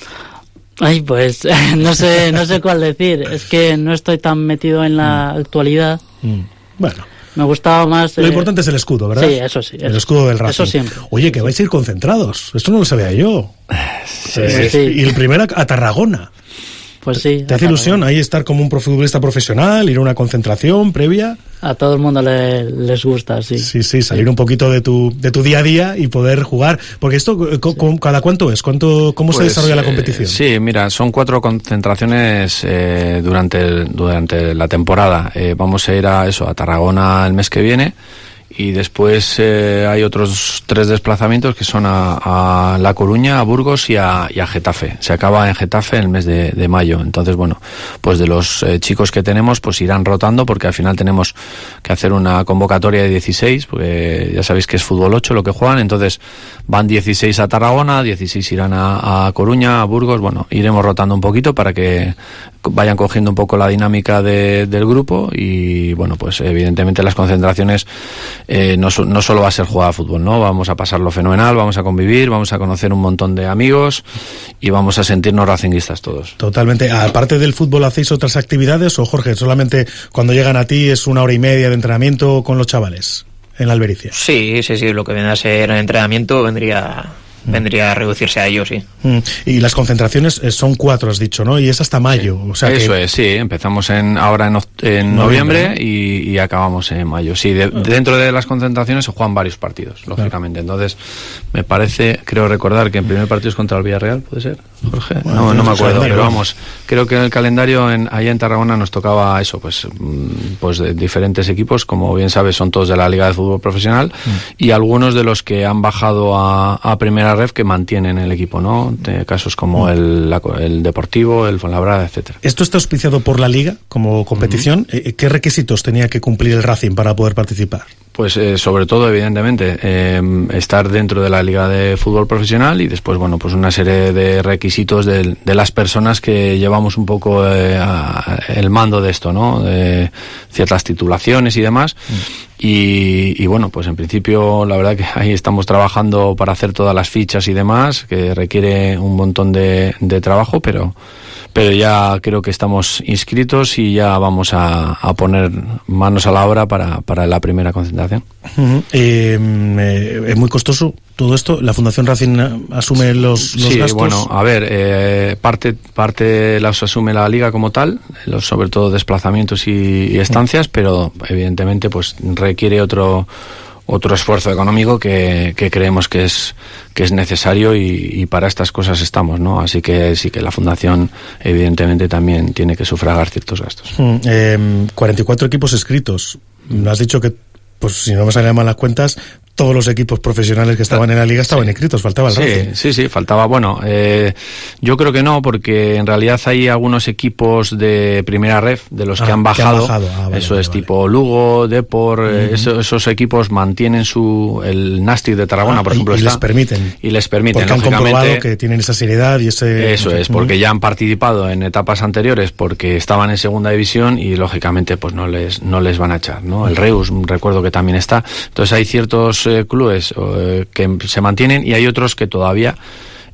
Ay, pues no sé, no sé cuál decir. Es que no estoy tan metido en la mm. actualidad. Mm. Bueno. Me gustaba más... Lo eh... importante es el escudo, ¿verdad? Sí, eso sí. Eso. El escudo del Racing. Eso siempre. Oye, que vais a ir concentrados. Esto no lo sabía yo. Sí, eh, sí. Y el primero a Tarragona. Pues sí. ¿Te hace ilusión ahí estar como un futbolista profesional, ir a una concentración previa? A todo el mundo le, les gusta, sí. Sí, sí, salir sí. un poquito de tu de tu día a día y poder jugar. Porque esto, ¿cada cuánto es? ¿Cuánto, ¿Cómo pues, se desarrolla la competición? Eh, sí, mira, son cuatro concentraciones eh, durante, el, durante la temporada. Eh, vamos a ir a eso, a Tarragona el mes que viene. Y después eh, hay otros tres desplazamientos que son a, a La Coruña, a Burgos y a, y a Getafe. Se acaba en Getafe en el mes de, de mayo. Entonces, bueno, pues de los eh, chicos que tenemos, pues irán rotando porque al final tenemos que hacer una convocatoria de dieciséis, porque ya sabéis que es fútbol ocho lo que juegan. Entonces van dieciséis a Tarragona, dieciséis irán a, a Coruña, a Burgos. Bueno, iremos rotando un poquito para que vayan cogiendo un poco la dinámica de, del grupo y, bueno, pues evidentemente las concentraciones Eh, no, no solo va a ser jugar a fútbol, ¿no? Vamos a pasarlo fenomenal, vamos a convivir, vamos a conocer un montón de amigos y vamos a sentirnos racinguistas todos. Totalmente. Aparte del fútbol, ¿hacéis otras actividades o, Jorge, solamente cuando llegan a ti es una hora y media de entrenamiento con los chavales en la Albericia? Sí, sí, sí. Lo que viene a ser el entrenamiento vendría... vendría a reducirse a ello, sí. Y las concentraciones son cuatro, has dicho, ¿no? Y es hasta mayo. Sí. O sea Eso que... es, sí. Empezamos en ahora en, en noviembre, noviembre y, y acabamos en mayo. Sí, de, dentro de las concentraciones se juegan varios partidos, lógicamente. Claro. Entonces, me parece, creo recordar que el primer partido es contra el Villarreal, ¿puede ser, Jorge? Bueno, no, no me acuerdo, pero vamos, creo que en el calendario en, allá en Tarragona nos tocaba eso, pues, pues de diferentes equipos, como bien sabes, son todos de la Liga de Fútbol Profesional mm. y algunos de los que han bajado a, a Primera Ref que mantienen el equipo, ¿no? De casos como mm. el, la, el Deportivo, el Fuenlabrada, etcétera. ¿Esto está auspiciado por la Liga como competición? Mm-hmm. ¿Qué requisitos tenía que cumplir el Racing para poder participar? Pues eh, sobre todo, evidentemente, eh, estar dentro de la Liga de Fútbol Profesional y después, bueno, pues una serie de requisitos de, de las personas que llevamos un poco eh, a, el mando de esto, ¿no? De ciertas titulaciones y demás. Mm. Y, y bueno, pues en principio la verdad que ahí estamos trabajando para hacer todas las fichas y demás, que requiere un montón de, de trabajo, pero... pero ya creo que estamos inscritos y ya vamos a, a poner manos a la obra para, para la primera concentración. Uh-huh. eh, eh, ¿Es muy costoso todo esto? ¿La Fundación Racing asume los, los sí, gastos? Sí, bueno, a ver, eh, parte parte los asume la Liga como tal, los, sobre todo desplazamientos y, y estancias, uh-huh. pero evidentemente pues requiere otro... otro esfuerzo económico que, que creemos que es que es necesario y, y para estas cosas estamos, ¿no? Así que sí que la Fundación evidentemente también tiene que sufragar ciertos gastos. Mm, eh, cuarenta y cuatro equipos inscritos. Me has dicho que, pues si no me salen mal las cuentas, todos los equipos profesionales que estaban en la liga estaban sí. inscritos, faltaba el sí, Racing. Sí, sí, faltaba, bueno, eh, yo creo que no, porque en realidad hay algunos equipos de primera ref, de los ah, que han bajado, que han bajado. Ah, vale, eso vale, es vale. tipo Lugo, Depor, uh-huh. eh, eso, esos equipos mantienen su, el Nastic de Tarragona, ah, por ejemplo, y, y está, les permiten. Y les permiten, porque han comprobado que tienen esa seriedad y ese... Eso es, porque uh-huh. ya han participado en etapas anteriores porque estaban en segunda división y lógicamente pues no les, no les van a echar, ¿no? El Reus, recuerdo que también está. Entonces hay ciertos eh, clubes que se mantienen y hay otros que todavía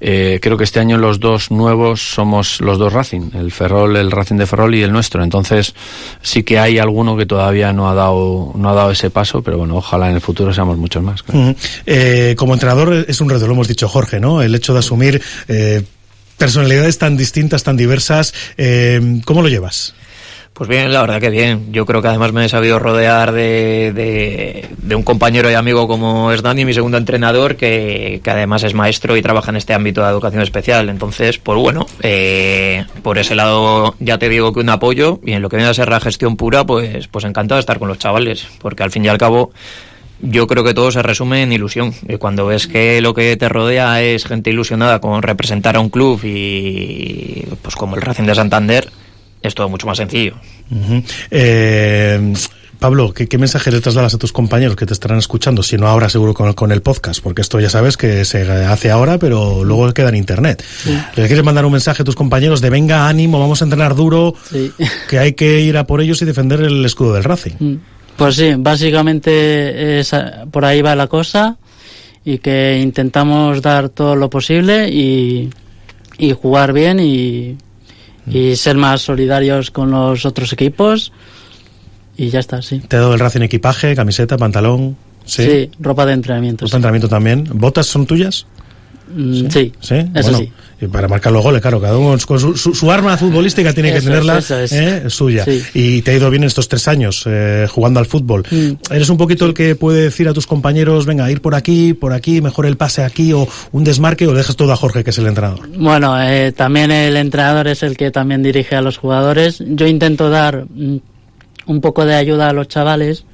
Eh, creo que este año los dos nuevos somos los dos Racing, el Ferrol, el Racing de Ferrol y el nuestro. Entonces sí que hay alguno que todavía no ha dado no ha dado ese paso, pero bueno, ojalá en el futuro seamos muchos más. Claro. Uh-huh. eh, como entrenador es un reto, lo hemos dicho Jorge, ¿no? El hecho de asumir eh, personalidades tan distintas, tan diversas, eh, ¿cómo lo llevas? Pues bien, la verdad que bien. Yo creo que además me he sabido rodear de, de, de un compañero y amigo como es Dani, mi segundo entrenador, que, que además es maestro y trabaja en este ámbito de educación especial. Entonces, pues bueno, eh, por ese lado ya te digo que un apoyo, y en lo que viene a ser la gestión pura, pues, pues encantado de estar con los chavales, porque al fin y al cabo yo creo que todo se resume en ilusión. Y cuando ves que lo que te rodea es gente ilusionada con representar a un club y pues como el Racing de Santander, es todo mucho más sencillo. Uh-huh. Eh, Pablo, ¿qué, ¿qué mensaje le trasladas a tus compañeros que te estarán escuchando? Si no ahora, seguro con, con el podcast, porque esto ya sabes que se hace ahora, pero luego queda en internet. Sí. ¿Le quieres mandar un mensaje a tus compañeros de venga, ánimo, vamos a entrenar duro, sí, que hay que ir a por ellos y defender el escudo del Racing? Pues sí, básicamente es, por ahí va la cosa, y que intentamos dar todo lo posible y, y jugar bien y... y ser más solidarios con los otros equipos y ya está, sí. ¿Te ha dado el Racing equipaje, camiseta, pantalón? Sí, sí, ropa de entrenamiento. ¿Ropa de entrenamiento también? ¿Botas son tuyas? Mm, sí, sí, eso bueno, sí. Y para marcar los goles, claro, cada uno con su, su, su arma futbolística tiene eso que tenerla es, es. ¿eh? suya. Sí. Y te ha ido bien estos tres años eh, jugando al fútbol. Mm. ¿Eres un poquito el que puede decir a tus compañeros, venga, ir por aquí, por aquí, mejor el pase aquí o un desmarque, o le dejas todo a Jorge, que es el entrenador? Bueno, eh, también el entrenador es el que también dirige a los jugadores. Yo intento dar mm, un poco de ayuda a los chavales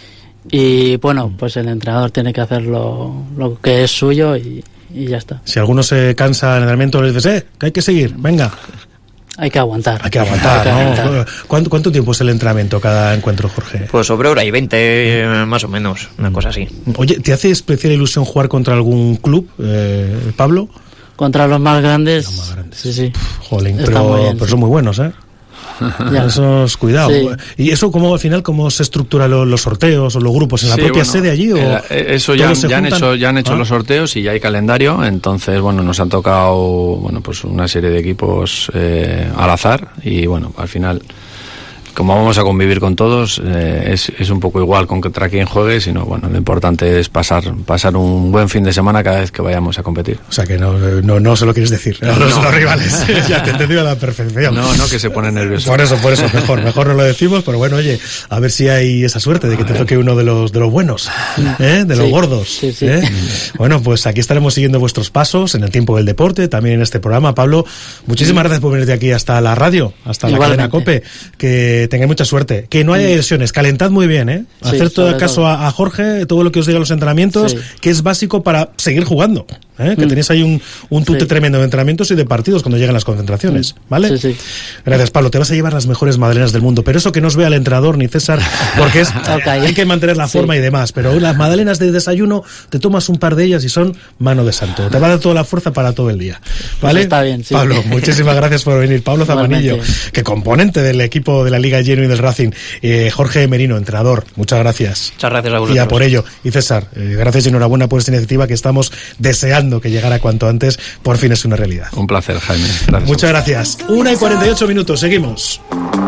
y bueno, pues el entrenador tiene que hacer lo, lo que es suyo y y ya está. Si alguno se cansa en el entrenamiento, le dices, eh, que hay que seguir, venga. Hay que aguantar. Hay que aguantar, ¿no? Hay que aguantar. ¿Cuánto, ¿Cuánto tiempo es el entrenamiento cada encuentro, Jorge? Pues sobre hora y veinte, más o menos, una cosa así. Oye, ¿te hace especial ilusión jugar contra algún club, eh, Pablo? Contra los más grandes. Los más grandes. Sí, sí. Jolín, pero, bien, pero sí. Son muy buenos, ¿eh? Ya. Eso es cuidado. Sí. ¿Y eso cómo al final cómo se estructura lo, los sorteos o los grupos? ¿En la sí, propia bueno, sede allí? O eh, eso ya, ya han hecho, ya han hecho ¿Ah? los sorteos y ya hay calendario. Entonces, bueno, nos han tocado bueno pues una serie de equipos eh, al azar y bueno, al final, como vamos a convivir con todos, eh, es, es un poco igual contra quién juegue, sino bueno, lo importante es pasar pasar un buen fin de semana cada vez que vayamos a competir. O sea que no no, no se lo quieres decir, no, no son los rivales. Ya te he entendido a la perfección. No, no, que se pone nervioso. Por eso, por eso, mejor, mejor no lo decimos, pero bueno, oye, a ver si hay esa suerte de que te toque uno de los de los buenos, ¿eh? de los sí, gordos. Sí, sí. ¿eh? Bueno, pues aquí estaremos siguiendo vuestros pasos en el tiempo del deporte, también en este programa. Pablo, muchísimas gracias por venirte aquí hasta la radio, hasta la cadena COPE, que tengáis mucha suerte, que no haya lesiones, calentad muy bien, ¿eh? Sí, hacer todo caso a, a Jorge, todo lo que os diga los entrenamientos, sí, que es básico para seguir jugando, ¿eh? Que mm. tenéis ahí un, un tute sí. tremendo de entrenamientos y de partidos cuando lleguen las concentraciones, ¿vale? Sí, sí. Gracias, Pablo, te vas a llevar las mejores magdalenas del mundo, pero eso que no os vea el entrenador ni César, porque es okay. hay que mantener la forma sí. y demás, pero las magdalenas de desayuno, te tomas un par de ellas y son mano de santo, te va a dar toda la fuerza para todo el día, ¿vale? Pues está bien, sí. Pablo, muchísimas gracias por venir. Pablo Zamanillo, que componente del equipo de la Liga Lleno y del Racing. Eh, Jorge Merino, entrenador, muchas gracias. Muchas gracias a vosotros. Y a por ello. Y César, eh, gracias y enhorabuena por esta iniciativa que estamos deseando que llegara cuanto antes. Por fin es una realidad. Un placer, Jaime. Gracias. Muchas gracias. Una y cuarenta y ocho minutos, seguimos.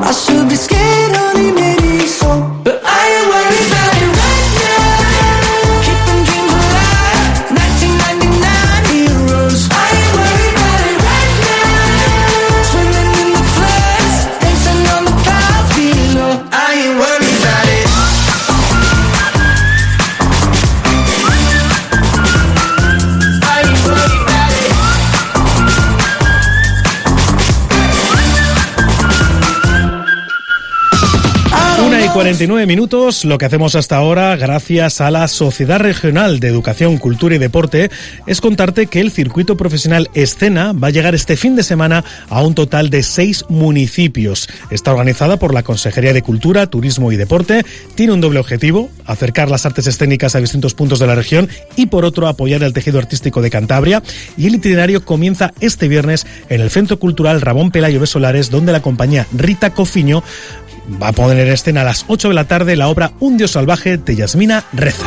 cuarenta y nueve minutos, lo que hacemos hasta ahora, gracias a la Sociedad Regional de Educación, Cultura y Deporte, es contarte que el circuito profesional Escena va a llegar este fin de semana a un total de seis municipios. Está organizada por la Consejería de Cultura, Turismo y Deporte, tiene un doble objetivo, acercar las artes escénicas a distintos puntos de la región y por otro apoyar el tejido artístico de Cantabria, y el itinerario comienza este viernes en el Centro Cultural Ramón Pelayo de Solares, donde la compañía Rita Cofiño va a poner en escena a las ocho de la tarde la obra Un Dios Salvaje de Yasmina Reza.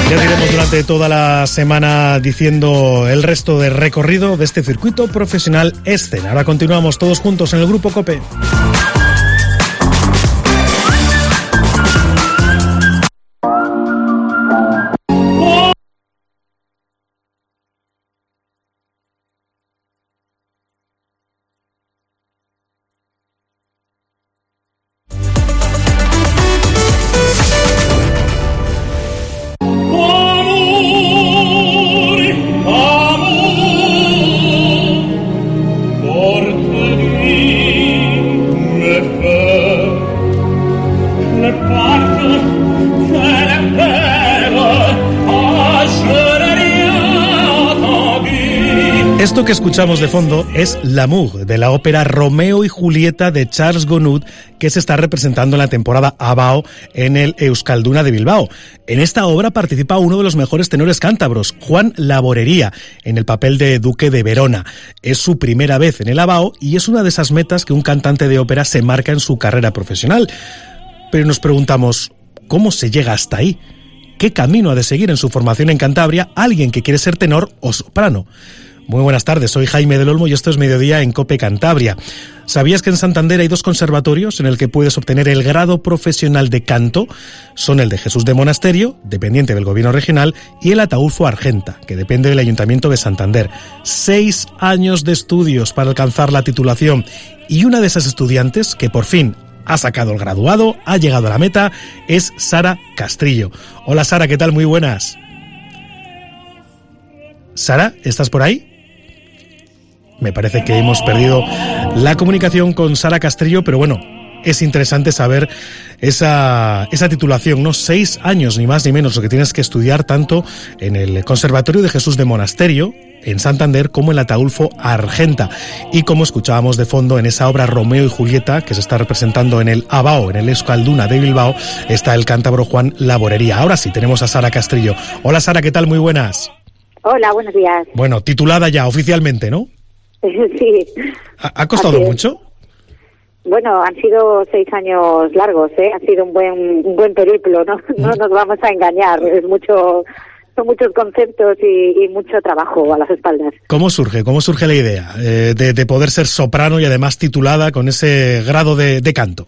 Ya diremos durante toda la semana diciendo el resto del recorrido de este circuito profesional Escena. Ahora continuamos todos juntos en el Grupo COPE. Esto que escuchamos de fondo es L'amour, de la ópera Romeo y Julieta de Charles Gounod, que se está representando en la temporada Abao en el Euskalduna de Bilbao. En esta obra participa uno de los mejores tenores cántabros, Juan Laborería, en el papel de Duque de Verona. Es su primera vez en el Abao y es una de esas metas que un cantante de ópera se marca en su carrera profesional. Pero nos preguntamos, ¿cómo se llega hasta ahí? ¿Qué camino ha de seguir en su formación en Cantabria alguien que quiere ser tenor o soprano? Muy buenas tardes, soy Jaime del Olmo y esto es Mediodía en COPE Cantabria. ¿Sabías que en Santander hay dos conservatorios en el que puedes obtener el grado profesional de canto? Son el de Jesús de Monasterio, dependiente del gobierno regional, y el Ataulfo Argenta, que depende del Ayuntamiento de Santander. Seis años de estudios para alcanzar la titulación. Y una de esas estudiantes, que por fin ha sacado el graduado, ha llegado a la meta, es Sara Castrillo. Hola Sara, ¿qué tal? Muy buenas. Sara, ¿estás por ahí? Me parece que hemos perdido la comunicación con Sara Castrillo, pero bueno, es interesante saber esa, esa titulación, ¿no? Seis años, ni más ni menos, lo que tienes que estudiar tanto en el Conservatorio de Jesús de Monasterio, en Santander, como en el Ataulfo Argenta. Y como escuchábamos de fondo en esa obra Romeo y Julieta, que se está representando en el Abao, en el Euskalduna de Bilbao, está el cántabro Juan Laborería. Ahora sí, tenemos a Sara Castrillo. Hola Sara, ¿qué tal? Muy buenas. Hola, buenos días. Bueno, titulada ya oficialmente, ¿no? Sí. ¿Ha, ha costado mucho? Bueno, han sido seis años largos, ¿eh? Ha sido un buen un buen periplo, ¿no? No nos vamos a engañar, es mucho, son muchos conceptos y, y mucho trabajo a las espaldas. ¿Cómo surge? ¿Cómo surge la idea eh, de, de poder ser soprano y además titulada con ese grado de, de canto?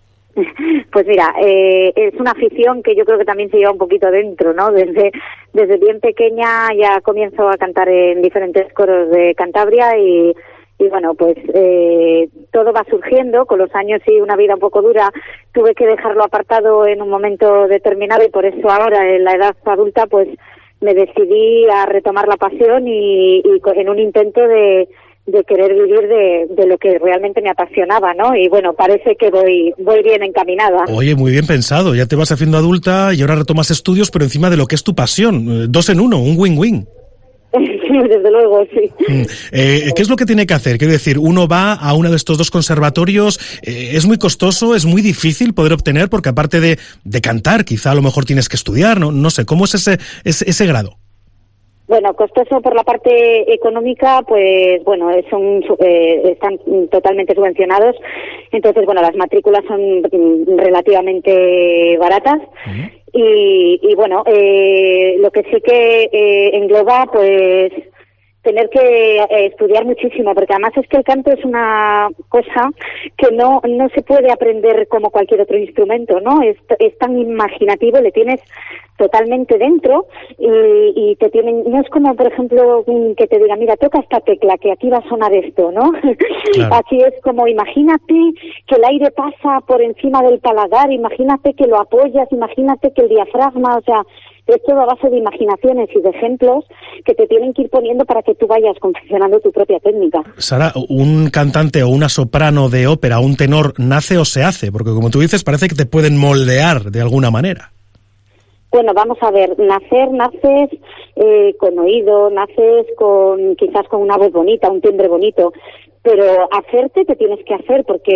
Pues mira, eh, es una afición que yo creo que también se lleva un poquito dentro, ¿no? Desde desde bien pequeña ya comienzo a cantar en diferentes coros de Cantabria y, y bueno, pues eh, todo va surgiendo. Con los años y una vida un poco dura tuve que dejarlo apartado en un momento determinado y por eso ahora en la edad adulta pues me decidí a retomar la pasión y, y en un intento de de querer vivir de, de lo que realmente me apasionaba, ¿no? Y bueno, parece que voy voy bien encaminada. Oye, muy bien pensado, ya te vas haciendo adulta y ahora retomas estudios, pero encima de lo que es tu pasión, dos en uno, un win-win. Sí, desde luego, sí. Eh, ¿Qué es lo que tiene que hacer? Quiero decir, uno va a uno de estos dos conservatorios, eh, es muy costoso, es muy difícil poder obtener, porque aparte de, de cantar, quizá a lo mejor tienes que estudiar, no, no sé, ¿cómo es ese, ese, ese grado? Bueno, costoso por la parte económica, pues bueno, son, eh, están totalmente subvencionados. Entonces, bueno, las matrículas son relativamente baratas. Uh-huh. Y, y bueno, eh, lo que sí que eh, engloba, pues, tener que eh, estudiar muchísimo, porque además es que el canto es una cosa que no no se puede aprender como cualquier otro instrumento, ¿no? Es, es tan imaginativo, le tienes totalmente dentro y, y te tienen, no es como por ejemplo que te diga, mira, toca esta tecla que aquí va a sonar esto, ¿no? Claro. Aquí es como, imagínate que el aire pasa por encima del paladar, imagínate que lo apoyas, imagínate que el diafragma, o sea, es todo a base de imaginaciones y de ejemplos que te tienen que ir poniendo para que tú vayas confeccionando tu propia técnica. Sara, ¿un cantante o una soprano de ópera, un tenor, nace o se hace? Porque como tú dices, parece que te pueden moldear de alguna manera. Bueno, vamos a ver, nacer, naces eh, con oído, naces con quizás con una voz bonita, un timbre bonito, pero hacerte te tienes que hacer porque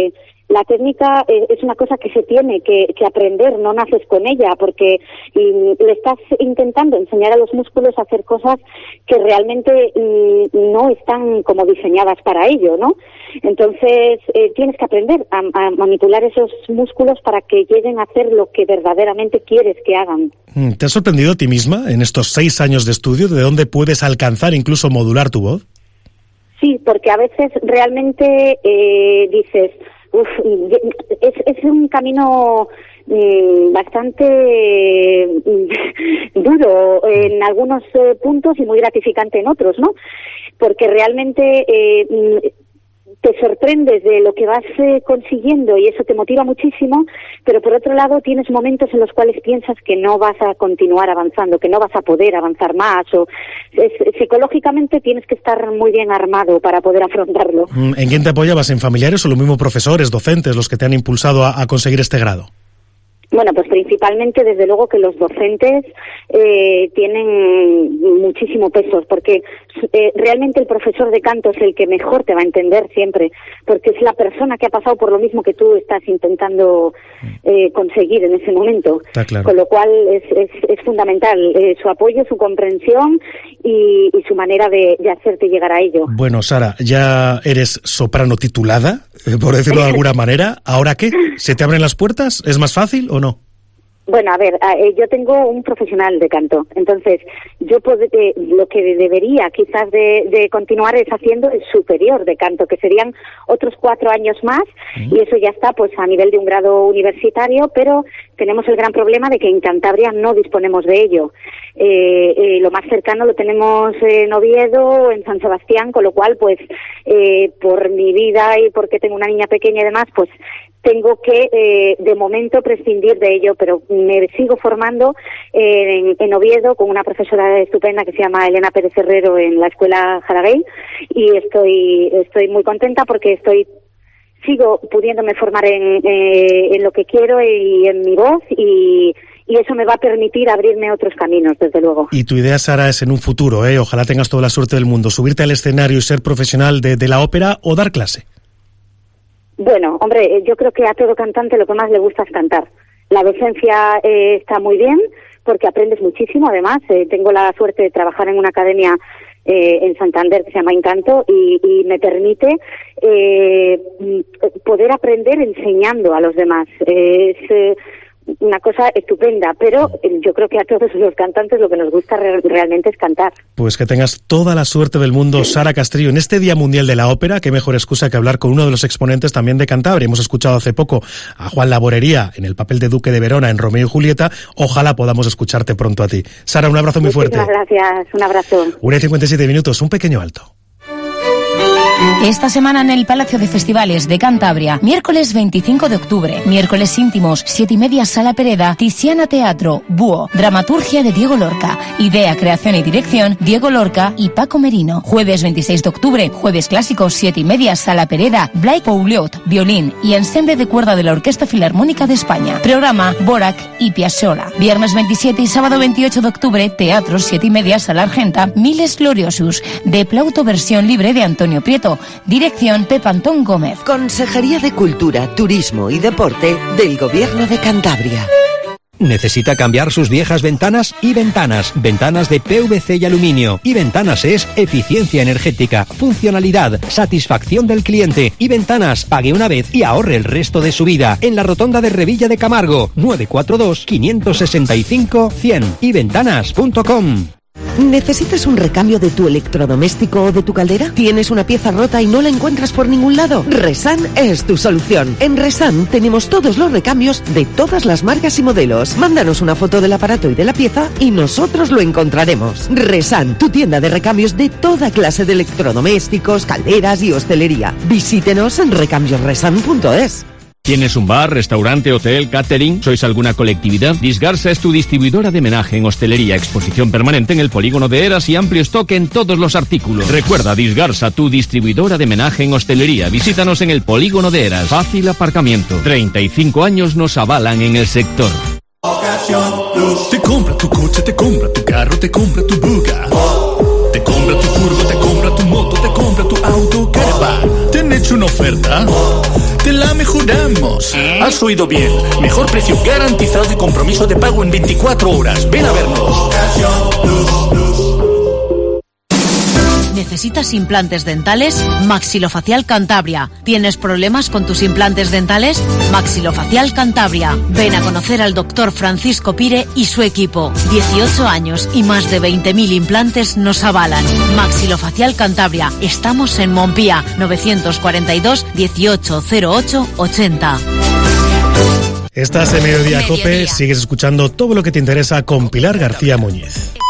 La técnica eh, es una cosa que se tiene que, que aprender, no naces con ella, porque y, le estás intentando enseñar a los músculos a hacer cosas que realmente y, no están como diseñadas para ello, ¿no? Entonces eh, tienes que aprender a, a manipular esos músculos para que lleguen a hacer lo que verdaderamente quieres que hagan. ¿Te has sorprendido a ti misma en estos seis años de estudio de dónde puedes alcanzar, incluso modular tu voz? Sí, porque a veces realmente eh, dices, uf, es, es un camino mm, bastante mm, duro en algunos eh, puntos y muy gratificante en otros, ¿no? Porque realmente eh, te sorprendes de lo que vas eh, consiguiendo y eso te motiva muchísimo, pero por otro lado tienes momentos en los cuales piensas que no vas a continuar avanzando, que no vas a poder avanzar más, o es, psicológicamente tienes que estar muy bien armado para poder afrontarlo. ¿En quién te apoyabas? ¿En familiares o los mismos profesores, docentes, los que te han impulsado a, a conseguir este grado? Bueno, pues principalmente, desde luego, que los docentes eh, tienen muchísimo peso, porque eh, realmente el profesor de canto es el que mejor te va a entender siempre, porque es la persona que ha pasado por lo mismo que tú estás intentando eh, conseguir en ese momento. Está claro. Con lo cual es, es, es fundamental eh, su apoyo, su comprensión y, y su manera de, de hacerte llegar a ello. Bueno, Sara, ya eres soprano titulada, eh, por decirlo de alguna manera. ¿Ahora qué? ¿Se te abren las puertas? ¿Es más fácil o no? Bueno, a ver, eh, yo tengo un profesional de canto, entonces yo pod- eh, lo que debería quizás de, de continuar es haciendo el superior de canto, que serían otros cuatro años más, uh-huh. y eso ya está pues a nivel de un grado universitario, pero tenemos el gran problema de que en Cantabria no disponemos de ello. Eh, eh, lo más cercano lo tenemos en Oviedo, en San Sebastián, con lo cual pues eh, por mi vida y porque tengo una niña pequeña y demás, pues tengo que, eh, de momento, prescindir de ello, pero me sigo formando eh, en, en Oviedo con una profesora estupenda que se llama Elena Pérez Herrero en la Escuela Jaraguey, y estoy estoy muy contenta porque estoy sigo pudiéndome formar en, eh, en lo que quiero y en mi voz, y, y eso me va a permitir abrirme otros caminos, desde luego. Y tu idea, Sara, es en un futuro, ¿eh? Ojalá tengas toda la suerte del mundo, subirte al escenario y ser profesional de, de la ópera o dar clase. Bueno, hombre, yo creo que a todo cantante lo que más le gusta es cantar. La docencia eh, está muy bien porque aprendes muchísimo. Además, eh, tengo la suerte de trabajar en una academia eh, en Santander que se llama Encanto y, y me permite eh, poder aprender enseñando a los demás. Eh, es eh, una cosa estupenda, pero yo creo que a todos los cantantes lo que nos gusta re- realmente es cantar. Pues que tengas toda la suerte del mundo, Sara Castrillo, en este Día Mundial de la Ópera. Qué mejor excusa que hablar con uno de los exponentes también de Cantabria. Hemos escuchado hace poco a Juan Laborería en el papel de Duque de Verona en Romeo y Julieta. Ojalá podamos escucharte pronto a ti. Sara, un abrazo muy fuerte. Muchas gracias, un abrazo. una y cincuenta y siete minutos, un pequeño alto. Esta semana en el Palacio de Festivales de Cantabria, miércoles veinticinco de octubre, miércoles íntimos, siete y media, Sala Pereda, Tiziana Teatro, Búho, dramaturgia de Diego Lorca, idea, creación y dirección, Diego Lorca y Paco Merino. Jueves veintiséis de octubre, jueves clásicos, siete y media, Sala Pereda, Blake Pouliot, violín y ensemble de cuerda de la Orquesta Filarmónica de España. Programa, Borac y Piazzolla. Viernes veintisiete y sábado veintiocho de octubre, teatro, siete y media, Sala Argenta, Miles Gloriosus, de Plauto, versión libre de Antonio Prieto. Dirección Pep Antón Gómez. Consejería de Cultura, Turismo y Deporte del Gobierno de Cantabria. ¿Necesita cambiar sus viejas ventanas? Y Ventanas, ventanas de P V C y aluminio. Y Ventanas es eficiencia energética, funcionalidad, satisfacción del cliente. Y Ventanas, pague una vez y ahorre el resto de su vida. En la rotonda de Revilla de Camargo, nueve cuatro dos, cinco seis cinco, cien. y ventanas punto com. ¿Necesitas un recambio de tu electrodoméstico o de tu caldera? ¿Tienes una pieza rota y no la encuentras por ningún lado? Resan es tu solución. En Resan tenemos todos los recambios de todas las marcas y modelos. Mándanos una foto del aparato y de la pieza y nosotros lo encontraremos. Resan, tu tienda de recambios de toda clase de electrodomésticos, calderas y hostelería. Visítenos en recambios resan punto es. ¿Tienes un bar, restaurante, hotel, catering? ¿Sois alguna colectividad? Disgarsa es tu distribuidora de menaje en hostelería, exposición permanente en el polígono de Eras y amplio stock en todos los artículos. Recuerda, Disgarsa, tu distribuidora de menaje en hostelería. Visítanos en el polígono de Eras. Fácil aparcamiento. treinta y cinco años nos avalan en el sector. Ocasión Plus. Te compra tu coche, te compra tu carro, te compra tu buga. Te compra tu furgo, te compra tu moto, te compra tu auto, caravan. ¿Te han hecho una oferta? te la mejoramos. ¿Eh? Has oído bien. Mejor precio garantizado y compromiso de pago en veinticuatro horas. Ven a vernos. ¿Necesitas implantes dentales? Maxilofacial Cantabria. ¿Tienes problemas con tus implantes dentales? Maxilofacial Cantabria. Ven a conocer al doctor Francisco Pire y su equipo. dieciocho años y más de veinte mil implantes nos avalan. Maxilofacial Cantabria. Estamos en Montpía, novecientos cuarenta y dos, dieciocho cero ocho, ochenta. Estás en Mediodía Mediodía. Cope, sigues escuchando todo lo que te interesa con Pilar García Muñiz.